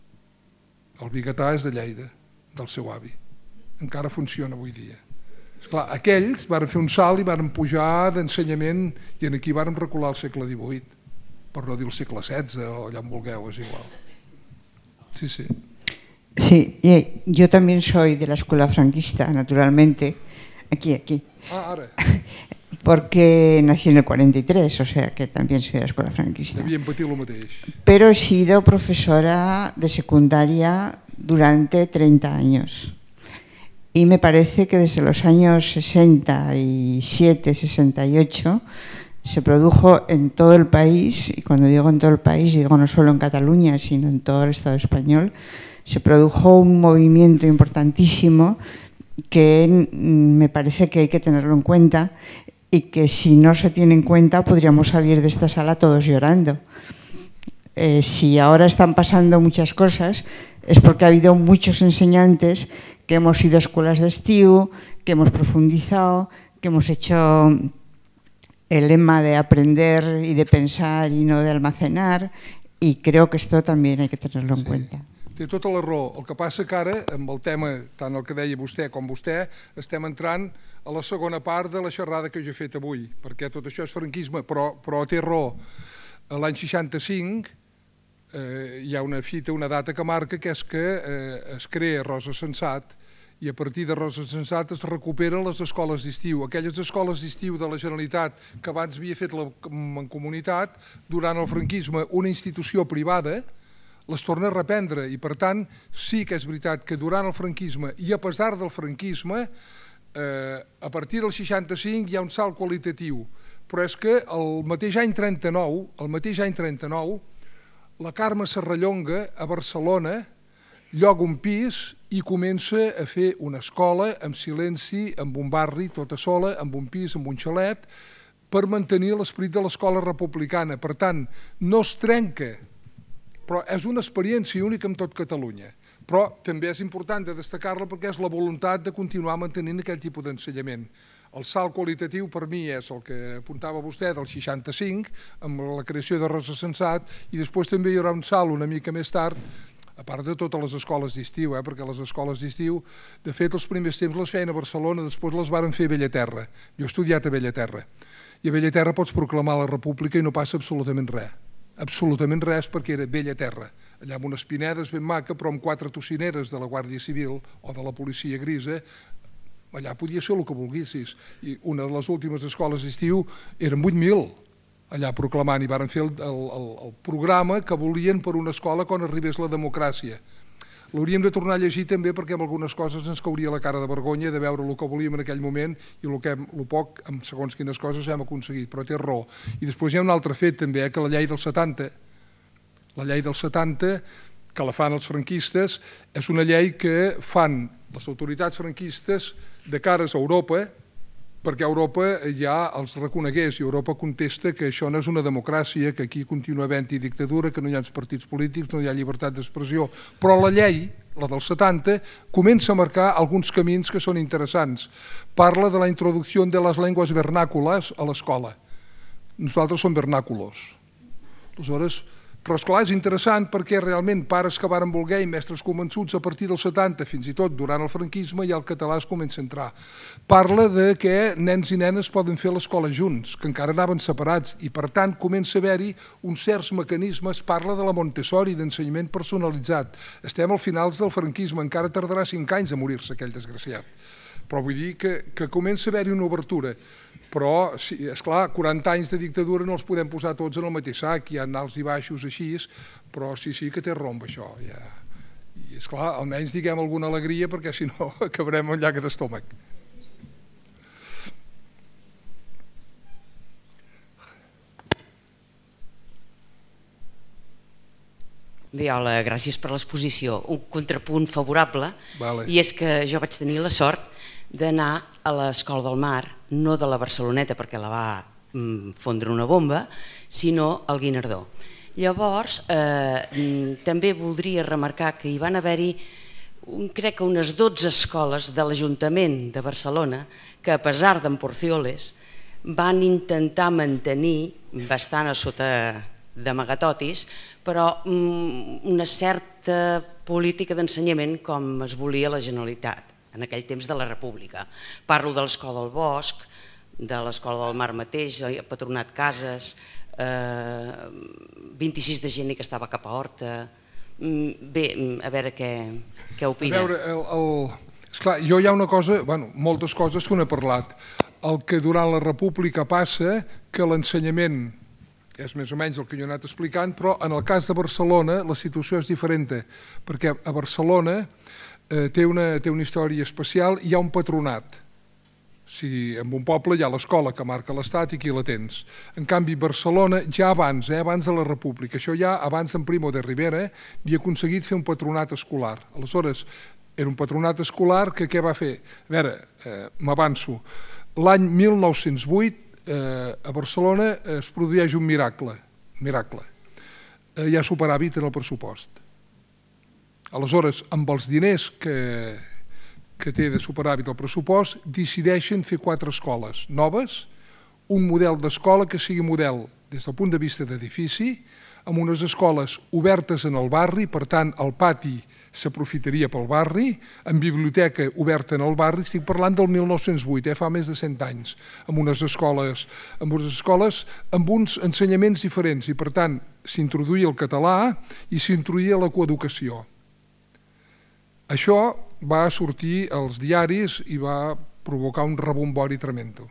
El Vigatà és de Lleida, del seu avi. Encara funciona avui dia. Esclar, aquells varen fer un salt i varen pujar d'ensenyament i aquí varen recular al segle XVIII, per no dir el segle XVI o allà on vulgueu, és igual. Sí, sí. Sí, yo también soy de la escuela franquista, naturalmente, aquí. Ah, ara. Porque nací en el 43, o sea que también soy de la escuela franquista. Devien patir el mateix. Pero he sido profesora de secundaria durante 30 años. Y me parece que desde los años 67, 68, se produjo en todo el país, y cuando digo en todo el país, digo no solo en Cataluña, sino en todo el Estado español, se produjo un movimiento importantísimo que me parece que hay que tenerlo en cuenta y que si no se tiene en cuenta podríamos salir de esta sala todos llorando. Si ahora están pasando muchas cosas es porque ha habido muchos enseñantes que hemos ido a escuelas de estiu, que hemos profundizado, que hemos hecho el lema de aprender y de pensar y no de almacenar, y creo que esto también hay que tenerlo en cuenta. Té tota la raó. El que passa que ara, amb el tema, tant el que deia vostè com vostè, estem entrant a la segona part de la xerrada que jo he fet avui, perquè tot això és franquisme, però té raó. L'any 65 hi ha una fita, una data que marca, que és que es crea Rosa Sensat, i a partir de Rosa Sensat es recuperen les escoles d'estiu. Aquelles escoles d'estiu de la Generalitat que abans havia fet la Mancomunitat, durant el franquisme una institució privada, les torna a reprendre, i per tant sí que és veritat que durant el franquisme i a pesar del franquisme, a partir del 65 hi ha un salt qualitatiu, però és que el mateix any 39, la Carme Serrallonga a Barcelona lloga un pis i comença a fer una escola amb silenci, amb un barri, tota sola, amb un pis, amb un xalet, per mantenir l'esperit de l'escola republicana. Per tant, no es trenca, però és una experiència única en tot Catalunya. Però també és important de destacar-la perquè és la voluntat de continuar mantenint aquell tipus d'ensenyament. El salt qualitatiu per mi és el que apuntava vostè del 65, amb la creació de Rosa Sensat, i després també hi haurà un salt una mica més tard, a part de totes les escoles d'estiu, perquè les escoles d'estiu, de fet, els primers temps les feien a Barcelona, després les varen fer a Bellaterra. Jo he estudiat a Bellaterra. I a Bellaterra pots proclamar la república i no passa absolutament res. Absolutament res, perquè era Bellaterra. Allà amb unes pinedes ben maca, però amb 4 tocineres de la Guàrdia Civil o de la policia grisa, allà podies fer el que volguessis. I una de les últimes escoles d'estiu eren 8.000 allà proclamant, i varen fer el programa que volien per una escola quan arribés la democràcia. L'hauríem de tornar a llegir també perquè amb algunes coses ens cauria la cara de vergonya de veure el que volíem en aquell moment i el poc, amb segons quines coses, hem aconseguit, però té raó. I després hi ha un altre fet també, que la llei del 70, que la fan els franquistes, és una llei que fan les autoritats franquistes de cares a Europa, perquè Europa ja els reconegués, i Europa contesta que això no és una democràcia, que aquí continua havent-hi dictadura, que no hi ha partits polítics, no hi ha llibertat d'expressió. Però la llei, la del 70, comença a marcar alguns camins que són interessants. Parla de la introducció de les llengües vernàcules a l'escola. Nosaltres som vernàculos. Aleshores, però esclar, és interessant perquè realment pares que varen voler i mestres convençuts a partir del 70, fins i tot durant el franquisme, ja el català es comença a entrar. Parla de que nens i nenes poden fer l'escola junts, que encara anaven separats, i per tant comença a haver-hi uns certs mecanismes. Parla de la Montessori, d'ensenyament personalitzat. Estem al finals del franquisme, encara tardarà 5 anys a morir-se aquell desgraciat. Però vull dir que comença a haver-hi una obertura. Però, esclar, 40 anys de dictadura no els podem posar tots en el mateix sac, hi ha alts i baixos així, però sí que té raó amb això. I, esclar, almenys diguem alguna alegria, perquè si no acabarem amb llaga d'estómac. Bé, hola, gràcies per l'exposició. Un contrapunt favorable, i és que jo vaig tenir la sort d'anar a l'Escola del Mar, no de la Barceloneta perquè la va fondre una bomba, sinó al Guinardó. Llavors, també voldria remarcar que hi van haver-hi, crec que unes 12 escoles de l'Ajuntament de Barcelona que, a pesar d'en Porcioles, van intentar mantenir, bastant a sota d'amagatotis, però una certa política d'ensenyament com es volia la Generalitat en aquell temps de la República. Parlo de l'Escola del Bosc, de l'Escola del Mar mateix, el Patronat Cases, 26 de gener que estava cap a Horta. Bé, a veure què opina. A veure, esclar, jo hi ha una cosa, moltes coses que no he parlat. El que durant la República passa, que l'ensenyament és més o menys el que jo he anat explicant, però en el cas de Barcelona la situació és diferent, perquè a Barcelona té una història especial, hi ha un patronat. En un poble hi ha l'escola que marca l'Estat i aquí la tens. En canvi, Barcelona, ja abans de la República, això ja abans d'en Primo de Rivera, havia aconseguit fer un patronat escolar. Aleshores, era un patronat escolar que què va fer? A veure, m'avanço. L'any 1908 a Barcelona es produeix un miracle. Hi ha superàvit en el pressupost. Aleshores, amb els diners que té de superàvit el pressupost, decideixen fer 4 escoles noves, un model d'escola que sigui model des del punt de vista d'edifici, amb unes escoles obertes en el barri, per tant, el pati s'aprofitaria pel barri, amb biblioteca oberta en el barri, estic parlant del 1908, fa més de 100 anys, amb unes escoles amb uns ensenyaments diferents, i per tant, s'introduïa el català i s'introduïa la coeducació. Això va sortir als diaris i va provocar un rebombori tremendo.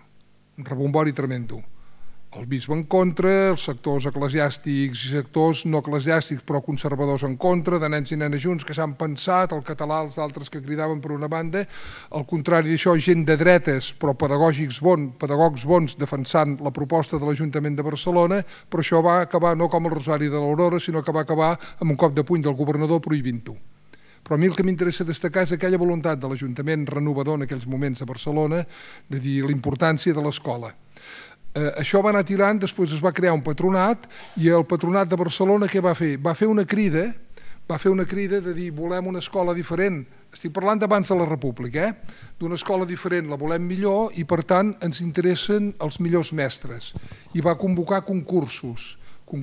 El bisbe en contra, els sectors eclesiàstics i sectors no eclesiàstics però conservadors en contra, de nens i nenes junts que s'han pensat, el català, els altres que cridaven per una banda, al contrari d'això, gent de dretes però pedagogs bons defensant la proposta de l'Ajuntament de Barcelona, però això va acabar no com el Rosari de l'Aurora, sinó que va acabar amb un cop de puny del governador prohibint-ho. Però a mi el que m'interessa destacar és aquella voluntat de l'Ajuntament renovador en aquells moments a Barcelona de dir l'importància de l'escola. Això va anar tirant, després es va crear un patronat i el patronat de Barcelona què va fer? Va fer una crida de dir volem una escola diferent. Estic parlant d'abans de la República, d'una escola diferent, la volem millor i per tant ens interessen els millors mestres. I va convocar concursos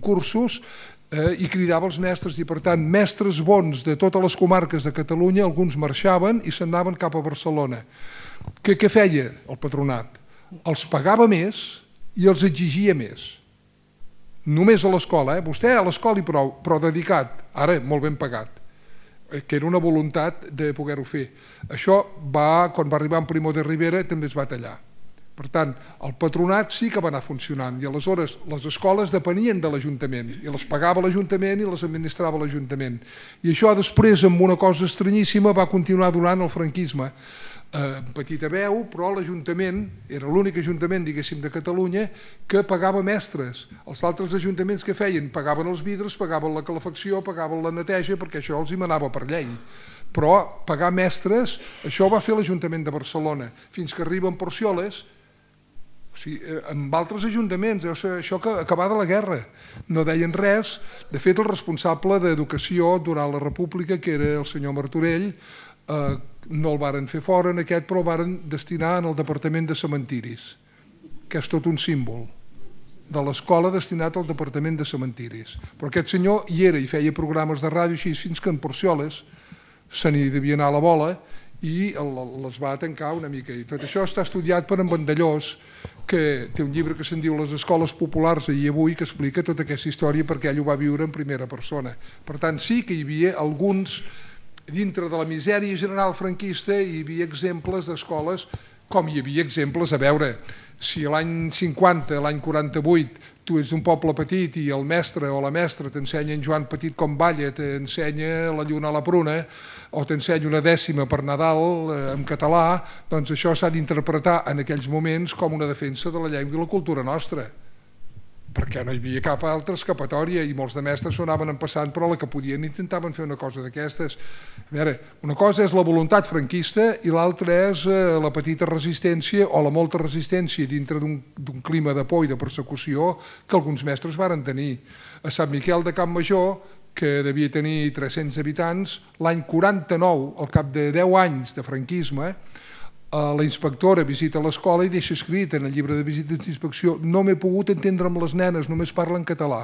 i cridava els mestres i per tant mestres bons de totes les comarques de Catalunya, alguns marxaven i se'n anaven cap a Barcelona. Què feia el patronat? Els pagava més i els exigia més. Només a l'escola, vostè a l'escola i prou, però dedicat, ara molt ben pagat, que era una voluntat de poder-ho fer. Això quan va arribar en Primo de Rivera també es va tallar. Per tant, el patronat sí que va anar funcionant i aleshores les escoles depenien de l'Ajuntament i les pagava l'Ajuntament i les administrava l'Ajuntament. I això després, amb una cosa estranyíssima, va continuar durant el franquisme. Petita veu, però l'Ajuntament era l'únic Ajuntament, diguéssim, de Catalunya que pagava mestres. Els altres ajuntaments que feien? Pagaven els vidres, pagaven la calefacció, pagaven la neteja, perquè això els hi manava per llei. Però pagar mestres, això ho va fer l'Ajuntament de Barcelona, fins que arriben Porcioles, amb altres ajuntaments, això que acabava la guerra, no deien res. De fet, el responsable d'Educació durant la República, que era el senyor Martorell, no el varen fer fora en aquest, però el varen destinar en el Departament de Cementiris, que és tot un símbol de l'escola destinat al Departament de Cementiris. Però aquest senyor hi era i feia programes de ràdio així fins que en Porcioles se n'hi devia anar a la bola i les va tancar una mica. I tot això està estudiat per en Vandellós, que té un llibre que se'n diu Les escoles populars ahir i avui, que explica tota aquesta història perquè ell ho va viure en primera persona. Per tant, sí que hi havia alguns dintre de la misèria general franquista hi havia exemples d'escoles, com hi havia exemples, a veure, si l'any 50, l'any 48, tu ets d'un poble petit i el mestre o la mestra t'ensenya en Joan Petit com balla, t'ensenya la lluna a la pruna, o t'ensenya una dècima per Nadal en català, doncs això s'ha d'interpretar en aquells moments com una defensa de la llengua i la cultura nostra, perquè no hi havia cap altra escapatòria i molts de mestres s'ho anaven empassant, però la que podien intentaven fer una cosa d'aquestes. A veure, una cosa és la voluntat franquista i l'altra és la petita resistència o la molta resistència dintre d'un clima de por i de persecució que alguns mestres varen tenir. A Sant Miquel de Campmajor, que devia tenir 300 habitants, l'any 49, al cap de 10 anys de franquisme, la inspectora visita l'escola i deixa escrit en el llibre de visites d'inspecció: no m'he pogut entendre amb les nenes, només parlen català.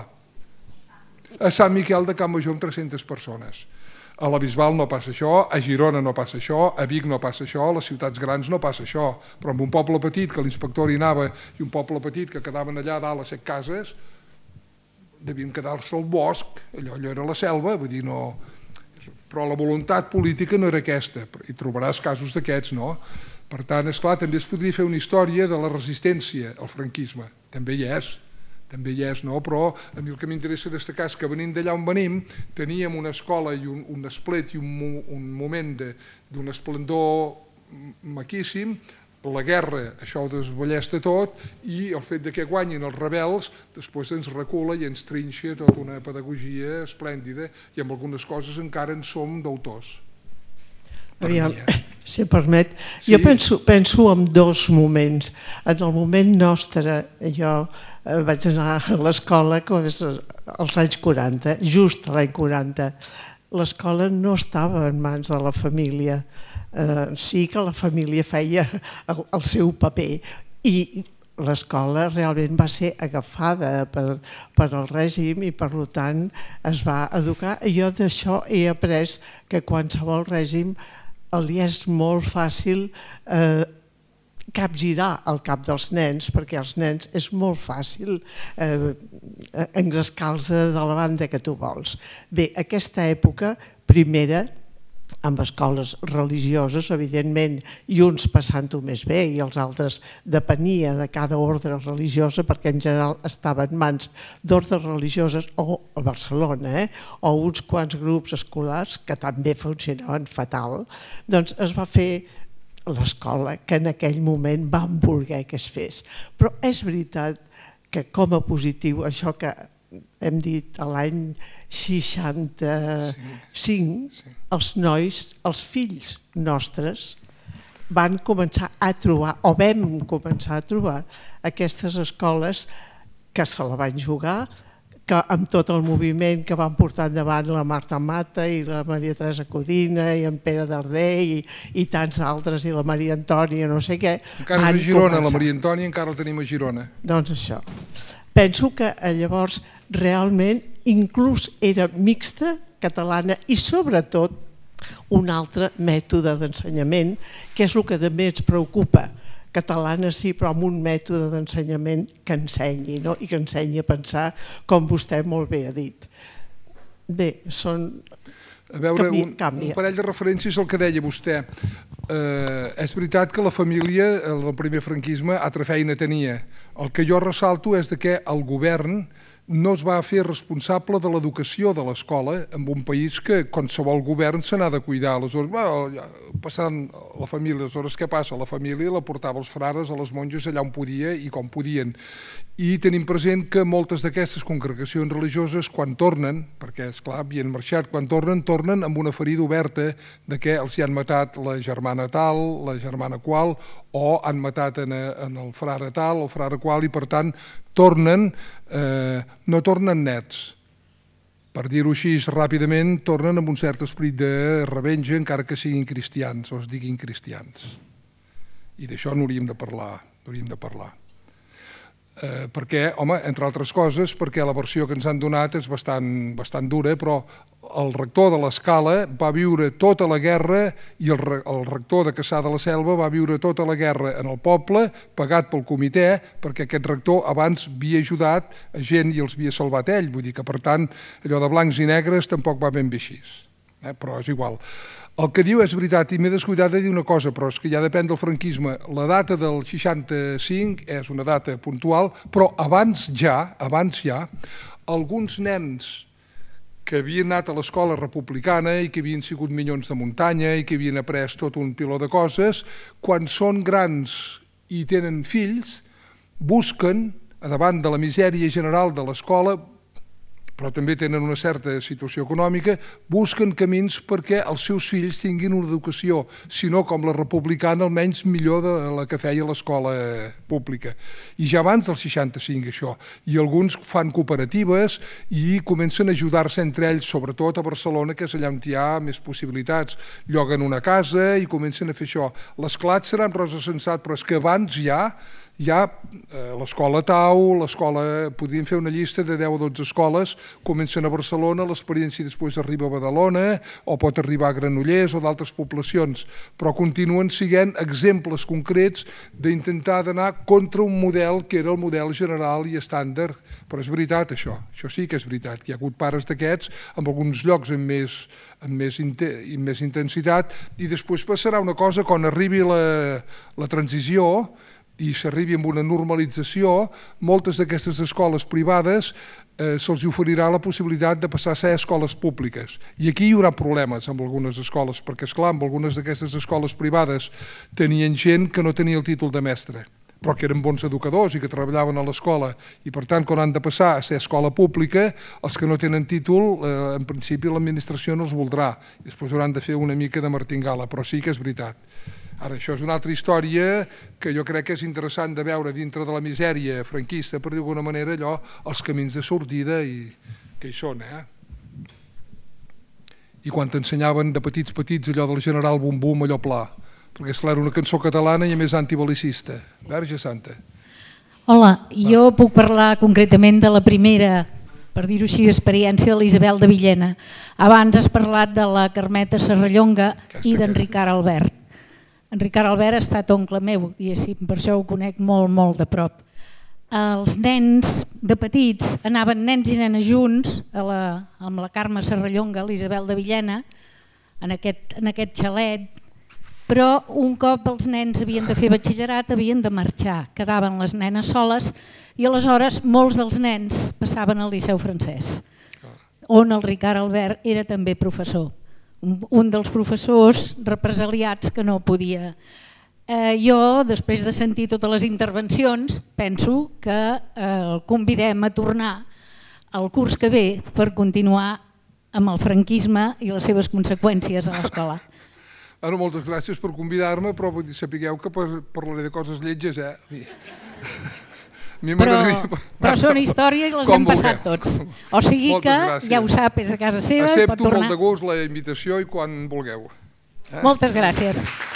A Sant Miquel de Campmajor amb 300 persones. A la Bisbal no passa això, a Girona no passa això, a Vic no passa això, a les ciutats grans no passa això, però en un poble petit que l'inspector hi anava i un poble petit que quedaven allà dalt a 7 cases, devien quedar-se al bosc, allò era la selva, vull dir, no... Però la voluntat política no era aquesta, i trobaràs casos d'aquests, no? Per tant, esclar, també es podria fer una història de la resistència al franquisme. També hi és, no? Però a mi el que m'interessa destacar és que venint d'allà on venim teníem una escola i un esplet i un moment d'un esplendor maquíssim. La guerra, això ho desballesta tot, i el fet que guanyin els rebels després ens recula i ens trinxa tota una pedagogia esplèndida i amb algunes coses encara en som d'autors. Aviam, si em permet, jo penso en dos moments. En el moment nostre, jo vaig anar a l'escola als anys 40, just a l'any 40. L'escola no estava en mans de la família. Sí que la família feia el seu paper i l'escola realment va ser agafada per el règim i per tant es va educar. Jo d'això he après que qualsevol règim li és molt fàcil capgirar el cap dels nens, perquè als nens és molt fàcil engrescar-los de la banda que tu vols. Bé, aquesta època primera, amb escoles religioses, evidentment, i uns passant-ho més bé i els altres depenia de cada ordre religiosa, perquè en general estava en mans d'ordres religioses o a Barcelona, o uns quants grups escolars que també funcionaven fatal, doncs es va fer l'escola que en aquell moment van voler que es fes. Però és veritat que com a positiu, això que hem dit a l'any 65, els nois, els fills nostres, van començar a trobar, o vam començar a trobar, aquestes escoles que se la van jugar, que amb tot el moviment que van portar endavant la Marta Mata i la Maria Teresa Codina i en Pere Darder i tants altres, i la Maria Antònia, no sé què. Encara és a Girona, la Maria Antònia encara la tenim a Girona. Doncs això. Penso que llavors realment inclús era mixta, catalana, i sobretot un altre mètode d'ensenyament, que és el que també ens preocupa. Catalana sí, però amb un mètode d'ensenyament que ensenyi, no? I que ensenyi a pensar, com vostè molt bé ha dit. Bé, són... A veure, un parell de referències al que deia vostè. És veritat que la família, el primer franquisme, altra feina tenia. El que jo ressalto és que el govern no es va fer responsable de l'educació de l'escola en un país que qualsevol govern se n'ha de cuidar. Aleshores, passant la família, aleshores què passa? La família la portava als frares, a les monges, allà on podia i com podien. I tenim present que moltes d'aquestes congregacions religioses, quan tornen, perquè, esclar, havien marxat, quan tornen amb una ferida oberta de que els hi han matat la germana tal, la germana qual, o han matat en el frare tal, el frare qual, i per tant tornen, no tornen nets, per dir-ho així ràpidament, tornen amb un cert esperit de revenja, encara que siguin cristians o es diguin cristians. I d'això n'hauríem de parlar. Perquè, home, entre altres coses, perquè la versió que ens han donat és bastant dura, però el rector de l'Escala va viure tota la guerra i el rector de Cassà de la Selva va viure tota la guerra en el poble, pagat pel comitè, perquè aquest rector abans havia ajudat a gent i els havia salvat ell. Vull dir que, per tant, allò de blancs i negres tampoc va ben bé així. Però és igual. El que diu és veritat, i m'he descuidat de dir una cosa, però és que ja depèn del franquisme. La data del 65 és una data puntual, però abans ja, alguns nens que havien anat a l'escola republicana i que havien sigut minyons de muntanya i que havien après tot un piló de coses, quan són grans i tenen fills, busquen, davant de la misèria general de l'escola, però també tenen una certa situació econòmica, busquen camins perquè els seus fills tinguin una educació, si no com la republicana, almenys millor de la que feia l'escola pública. I ja abans del 65 això. I alguns fan cooperatives i comencen a ajudar-se entre ells, sobretot a Barcelona, que és allà on hi ha més possibilitats. Lloguen una casa i comencen a fer això. L'esclat serà en rosa sensat, però és que abans hi ha l'escola Tau, podríem fer una llista de 10 o 12 escoles, comencen a Barcelona, l'experiència després arriba a Badalona, o pot arribar a Granollers o d'altres poblacions, però continuen sent exemples concrets d'intentar d'anar contra un model que era el model general i estàndard. Però és veritat això sí que és veritat, que hi ha hagut pares d'aquests, en alguns llocs amb més intensitat, i després passarà una cosa, quan arribi la transició, i s'arribi amb una normalització, moltes d'aquestes escoles privades se'ls oferirà la possibilitat de passar a ser escoles públiques. I aquí hi haurà problemes amb algunes escoles, perquè, esclar, amb algunes d'aquestes escoles privades tenien gent que no tenia el títol de mestre, però que eren bons educadors i que treballaven a l'escola, i per tant, quan han de passar a ser escola pública, els que no tenen títol, en principi l'administració no els voldrà, i després hauran de fer una mica de martingala, però sí que és veritat. Ara, això és una altra història que jo crec que és interessant de veure dintre de la misèria franquista, per dir d'alguna manera, allò, els camins de sortida i que hi són, I quan t'ensenyaven de petits allò del general Bum Bum, allò pla, perquè és clar, una cançó catalana i a més antibelicista. Verge Santa. Hola, jo puc parlar concretament de la primera, per dir-ho així, experiència de l'Isabel de Villena. Abans has parlat de la Carmeta Serrallonga i d'en Ricard Albert. En Ricard Albert ha estat oncle meu, per això ho conec molt, molt de prop. Els nens de petits anaven nens i nenes junts amb la Carme Serrallonga, l'Isabel de Villena, en aquest xalet, però un cop els nens havien de fer batxillerat havien de marxar, quedaven les nenes soles i aleshores molts dels nens passaven al Liceu Francès, on el Ricard Albert era també professor. Un dels professors represaliats que no podia. Jo, després de sentir totes les intervencions, penso que el convidem a tornar al curs que ve per continuar amb el franquisme i les seves conseqüències a l'escola. Ara, moltes gràcies per convidar-me, però vull dir, sapigueu que parlaré de coses lletges, Però són història i les hem passat tots. O sigui que ja ho sap, és a casa seva. Accepto molt de gust la invitació i quan vulgueu. Moltes gràcies.